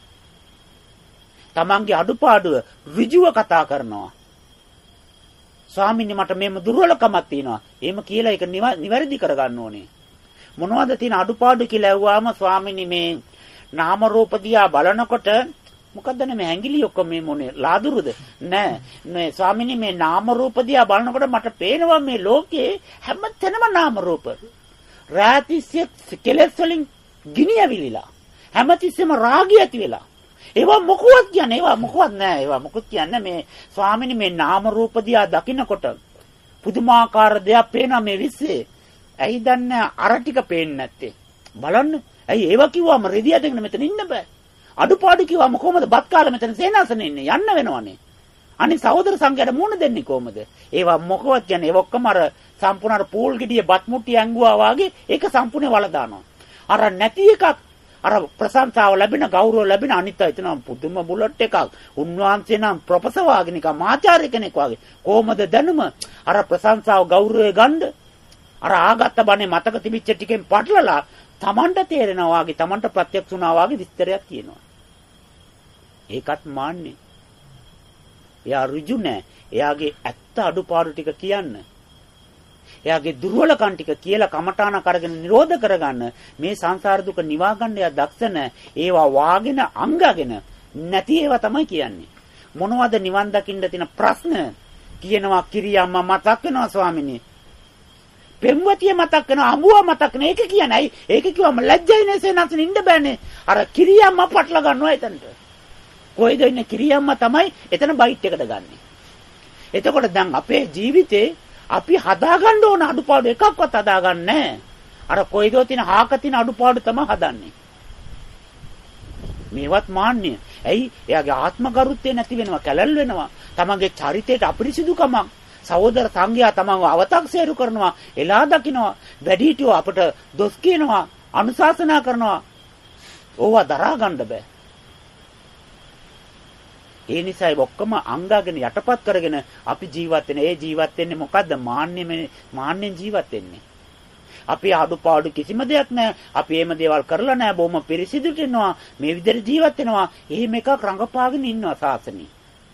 තමන්ගේ අඩුපාඩුව ඍජුව කතා කරනවා. ස්වාමීනි මට මේම දුර්වලකමක් තියෙනවා. එහෙම කියලා ඒක නිවැරදි කරගන්න ඕනේ. මොනවද තියෙන අඩුපාඩු කියලා ඇහුවාම ස්වාමීනි මේ නාම රූප දිහා බලනකොට මොකද්ද මේ හැංගිලි ඔක්කොම මේ මොනේ ලාදුරුද? නෑ. මේ ස්වාමීනි මේ නාම රූප දිහා බලනකොට මට පේනවා මේ ලෝකේ හැම තැනම නාම රූප. රාතිස්ය කෙලෙස් වලින් ගිනි ඇවිලිලා. හැමතිස්සෙම රාගය ඇති වෙලා. ඒවා මොකවත් කියන්නේ ඒවා මොකවත් නෑ. ඒවා මොකවත් කියන්නේ මේ ස්වාමීනි මේ නාම රූප දිහා දකින්නකොට පුදුමාකාර දෙයක් පේනවා මේ විශ්සේ. ඇයි දන්නේ අර ටික පේන්නේ නැත්තේ? බලන්න. ඇයි ඒවා කිව්වම රෙදි අදගෙන මෙතන ඉන්න බෑ. අඩුපාඩු කිව්වම කොහමද බත් කාලා මෙතන සේනාසනේ ඉන්නේ? යන්න වෙනවනේ. අනිත් සහෝදර සංඝයාට මුණ දෙන්නේ කොහමද? ඒවා මොකවත් කියන්නේ ඒව ඔක්කොම අර සම්පූර්ණ අර පූල් ගෙඩිය බත් මුට්ටිය ඇංගුවා වාගේ ඒක සම්පූර්ණ වල දානවා. අර නැති එකක් අර ප්‍රශංසාව ලැබෙන ගෞරව ලැබෙන අනිත් අය හිතනවා පුදුම බුලට් එකක්. උන්වහන්සේ නම් ප්‍රොෆෙසර් වාගේ නිකන් මාචාර්ය කෙනෙක් වාගේ. කොහමද දැනුම අර ප්‍රශංසාව ගෞරවය ගන්න? අර ආගත්ත බණේ මතක තිබිච්ච ටිකෙන් පටලලා Tamanට තේරෙනවා වගේ Tamanට ප්‍රත්‍යක්ෂ වුණා වගේ විස්තරයක් කියනවා. ඒකත් මාන්නේ. එයා ඍජු නෑ. එයාගේ ඇත්ත අඩුපාඩු ටික කියන්න. එයාගේ දුර්වලකම් ටික කියලා කමඨාන කරගෙන නිරෝධ කරගන්න මේ සංසාර දුක නිවා ගන්න එයා දක්ෂ නැහැ. ඒවා වාගෙන අංගගෙන නැති ඒවා තමයි කියන්නේ. මොනවද නිවන් දකින්න තියෙන ප්‍රශ්න? කියනවා කිරියම්මා මතක් වෙනවා ස්වාමිනේ. පෙම්වතිය මතක් වෙනවා, අඹුව මතක් වෙනවා. ඒක කියන්නේ ඇයි? ඒක කිව්වම ලැජ්ජයි නේසේ නැසෙන ඉන්න බෑනේ. අර කිරියම්මා පටල ගන්නවා එතනට. කොයිද ඉන්නේ කිරියම්මා තමයි එතන බයිට් එකට ගන්නෙ. එතකොට දැන් අපේ ජීවිතේ අපි හදාගන්න ඕන අඩුපාඩු එකක්වත් හදාගන්නේ නැහැ. අර කොයිදෝ තියෙන හාක තියෙන අඩුපාඩු තමයි හදන්නේ. මේවත් මාන්නය. ඇයි? එයාගේ ආත්ම ගරුත්වය නැති වෙනවා, කැලල් වෙනවා. තමන්ගේ චරිතයට අපිරිසිදුකමක්, සහෝදර සංඝයා තමන්ව අව탁සේරු කරනවා, එලා දකින්නවා, වැඩිහිටියෝ අපට දොස් කියනවා, අනුශාසනා කරනවා. ඕවා දරා ගන්න බෑ. ඒ නිසා ඒ ඔක්කොම අංගාගෙන යටපත් කරගෙන අපි ජීවත් වෙන. ඒ ජීවත් වෙන්නේ මොකද්ද? මාන්නෙම මාන්නෙන් ජීවත් වෙන්නේ. අපි අඩුපාඩු කිසිම දෙයක් නැහැ. අපි එහෙම දේවල් කරලා නැහැ. බොහොම පිරිසිදුට ඉන්නවා. මේ විදිහට ජීවත් වෙනවා. එහෙම එකක් රඟපාගෙන ඉන්නවා සාසනෙ.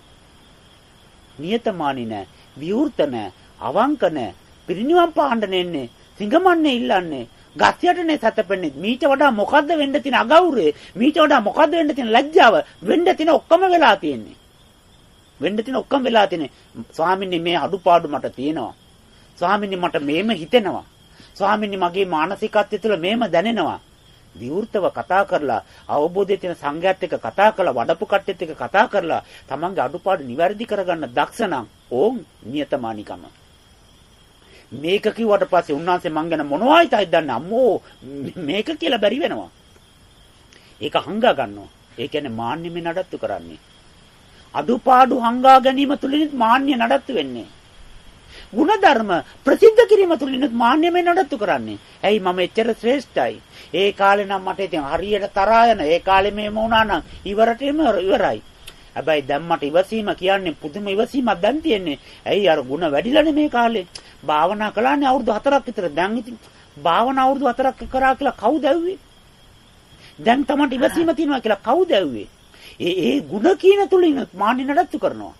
නියතමානී නැහැ. විවෘත නැහැ. අවංක නැහැ. පිරිනිවන් පාන්න නෙන්නේ. සිඟමන්නේ ඉල්ලන්නේ. ගස්යටනේ සැතපෙන්නේ. මීට වඩා මොකද්ද වෙන්න තියෙන අගෞරවය? මීට වඩා මොකද්ද වෙන්න තියෙන ලැජ්ජාව? වෙන්න තියෙන ඔක්කොම වෙලා තියෙන්නේ. වෙන්න තියෙන ඔක්කොම වෙලා තියෙන්නේ. ස්වාමීනි මේ අඩුපාඩු මට තියෙනවා. ස්වාමීනි මට මේම හිතෙනවා. ස්වාමීනි මගේ මානසිකත්වය තුළ මේම දැනෙනවා. විවෘතව කතා කරලා, අවබෝධය තියෙන සංඝයාත් එක්ක කතා කරලා, වඩපු කට්ටියත් එක්ක කතා කරලා තමන්ගේ අඩුපාඩු නිවැරදි කරගන්න දක්ෂ නම් ඕම් නියතමානිකම. මේක කිව්වට පස්සේ උන්වහන්සේ මං ගැන මොනවයිද හිතන්නේ? අම්මෝ මේක කියලා බැරි වෙනවා. ඒක හංගා ගන්නවා. ඒ කියන්නේ මාන්නෙම නඩත්තු කරන්නේ. අඩුපාඩු හංගා ගැනීම තුලින් මාන්න්‍ය නඩත්තු වෙන්නේ. ಗುಣධර්ම ප්‍රසිද්ධ කිරීම තුලින් මාන්නෙම නඩත්තු කරන්නේ. ඇයි මම එච්චර ශ්‍රේෂ්ඨයි. ඒ කාලේ නම් මට ඉතින් හරියට තරහා යන. ඒ කාලේ මේම වුණා නම් ඉවරටම ඉවරයි. හැබැයි දැන් මට ඉවසීම කියන්නේ පුදුම ඉවසීමක් දැන් තියෙන්නේ. ඇයි අර ಗುಣ වැඩිලානේ මේ කාලේ. භාවනා කළානේ අවුරුදු හතරක් විතර. දැන් ඉතින් භාවනා අවුරුදු හතරක් කරා කියලා කවුද ඇව්වේ? දැන් තමයි ඉවසීම තියෙනවා කියලා කවුද ඇව්වේ? ඒ ඒ ಗುಣ කියන තුලින් මාන්න්‍ය නඩත්තු කරනවා.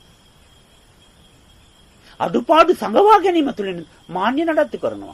අඩුපාඩු සංගවා ගැනීම තුලින් මාන්න්‍ය නඩත්තු කරනවා.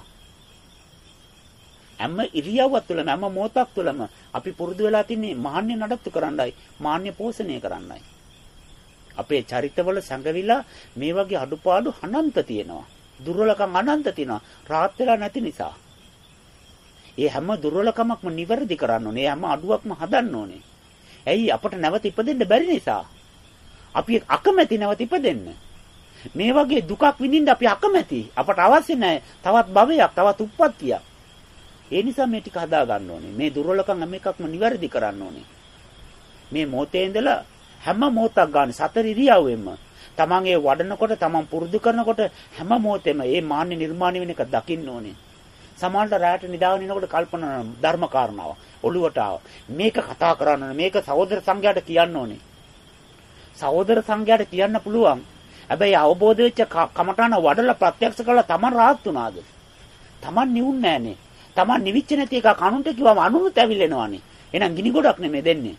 හැම ඉරියව්වක් තුළම හැම මොහොතක් තුළම අපි පුරුදු වෙලා තින්නේ මාන්න්‍ය නඩත්තු කරන්නයි, මාන්න්‍ය පෝෂණය කරන්නයි. අපේ චරිතවල සංගවිලා මේ වගේ අඩුපාඩු අනන්ත තියෙනවා. දුර්වලකම් අනන්ත තියෙනවා. රාත් වෙලා නැති නිසා. ඒ හැම දුර්වලකමක්ම නිවැරදි කරන්න ඕනේ. හැම අඩුවක්ම හදන්න ඕනේ. ඇයි අපට නැවත ඉපදෙන්න බැරි නිසා. අපි අකමැති නැවත ඉපදෙන්න. මේ වගේ දුකක් විඳින්න අපි අකමැති. අපට අවශ්‍ය නැහැ තවත් භවයක්, තවත් උප්පත්තියක්. ඒ නිසා මේ ටික හදා ගන්න ඕනේ. මේ දුර්වලකම් හැම එකක්ම නිවැරදි කරන්න ඕනේ. මේ මොහොතේ ඉඳලා හැම මොහොතක් ගන්න සතර ඉරියව්වෙම තමන් ඒ වඩනකොට, තමන් පුරුදු කරනකොට හැම මොහොතෙම මේ මාන්න්‍ය නිර්මාණය වෙන එක දකින්න ඕනේ. සමහරට රැයට නිදාගෙන ඉනකොට කල්පනා ධර්ම කාරණාව ඔළුවට ආව. මේක කතා කරන්න ඕනේ. මේක සහෝදර සංඝයාට කියන්න ඕනේ. සහෝදර සංඝයාට කියන්න පුළුවන්. හැබැයි අවබෝධ වෙච්ච කමඨාන වඩලා ප්‍රත්‍යක්ෂ කළා තමන් rahat උනාද? තමන් නිවුන් නෑනේ. තමන් නිවිච්ච නැති එක කනුන්ට කිව්වම අනුනුත් ඇවිල්ලෙනවානේ. එහෙනම් ගිනි ගොඩක් නෙමෙයි දෙන්නේ.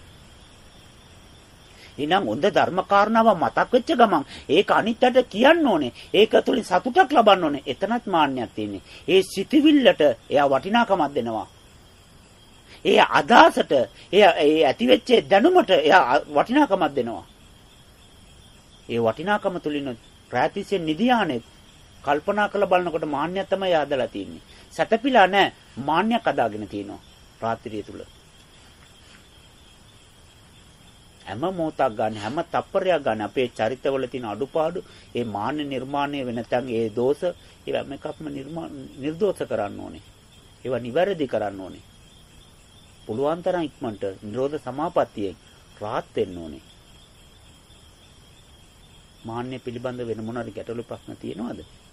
එහෙනම් හොඳ ධර්ම කාරණාව මතක් වෙච්ච ගමන් ඒක අනිත්යට කියන්න ඕනේ. ඒක තුලින් සතුටක් ලබන්න ඕනේ. එතනත් මාන්නයක් තියෙන්නේ. ඒ සිටිවිල්ලට එයා වටිනාකමක් දෙනවා. ඒ අදහසට එයා ඒ ඇතිවෙච්ච දැනුමට එයා වටිනාකමක් දෙනවා. ඒ වටිනාකම තුලින් ප්‍රාතිසියෙන් නිදියානේ කල්පනා කරලා බලනකොට මාන්නයක් තමයි ආදලා තියෙන්නේ. සැතපීලා නැහැ, මාන්නයක් අදාගෙන තියෙනවා රාත්‍රිය තුල. හැම මොහොතක් ගන්න, හැම තප්පරයක් ගන්න අපේ චරිතවල තියෙන අඩුපාඩු, ඒ මාන්න නිර්මාණය වෙන නැත්නම් ඒ දෝෂ, ඒවා හැම එකක්ම නිර්දෝෂ කරන්න ඕනේ. ඒවා නිවැරදි කරන්න ඕනේ. පුළුවන් තරම් ඉක්මනට නිරෝධ සමාපත්තියෙන් rahat වෙන්න ඕනේ. මාන්නය පිළිබඳ වෙන මොනවාරි ගැටලු ප්‍රශ්න තියෙනවද?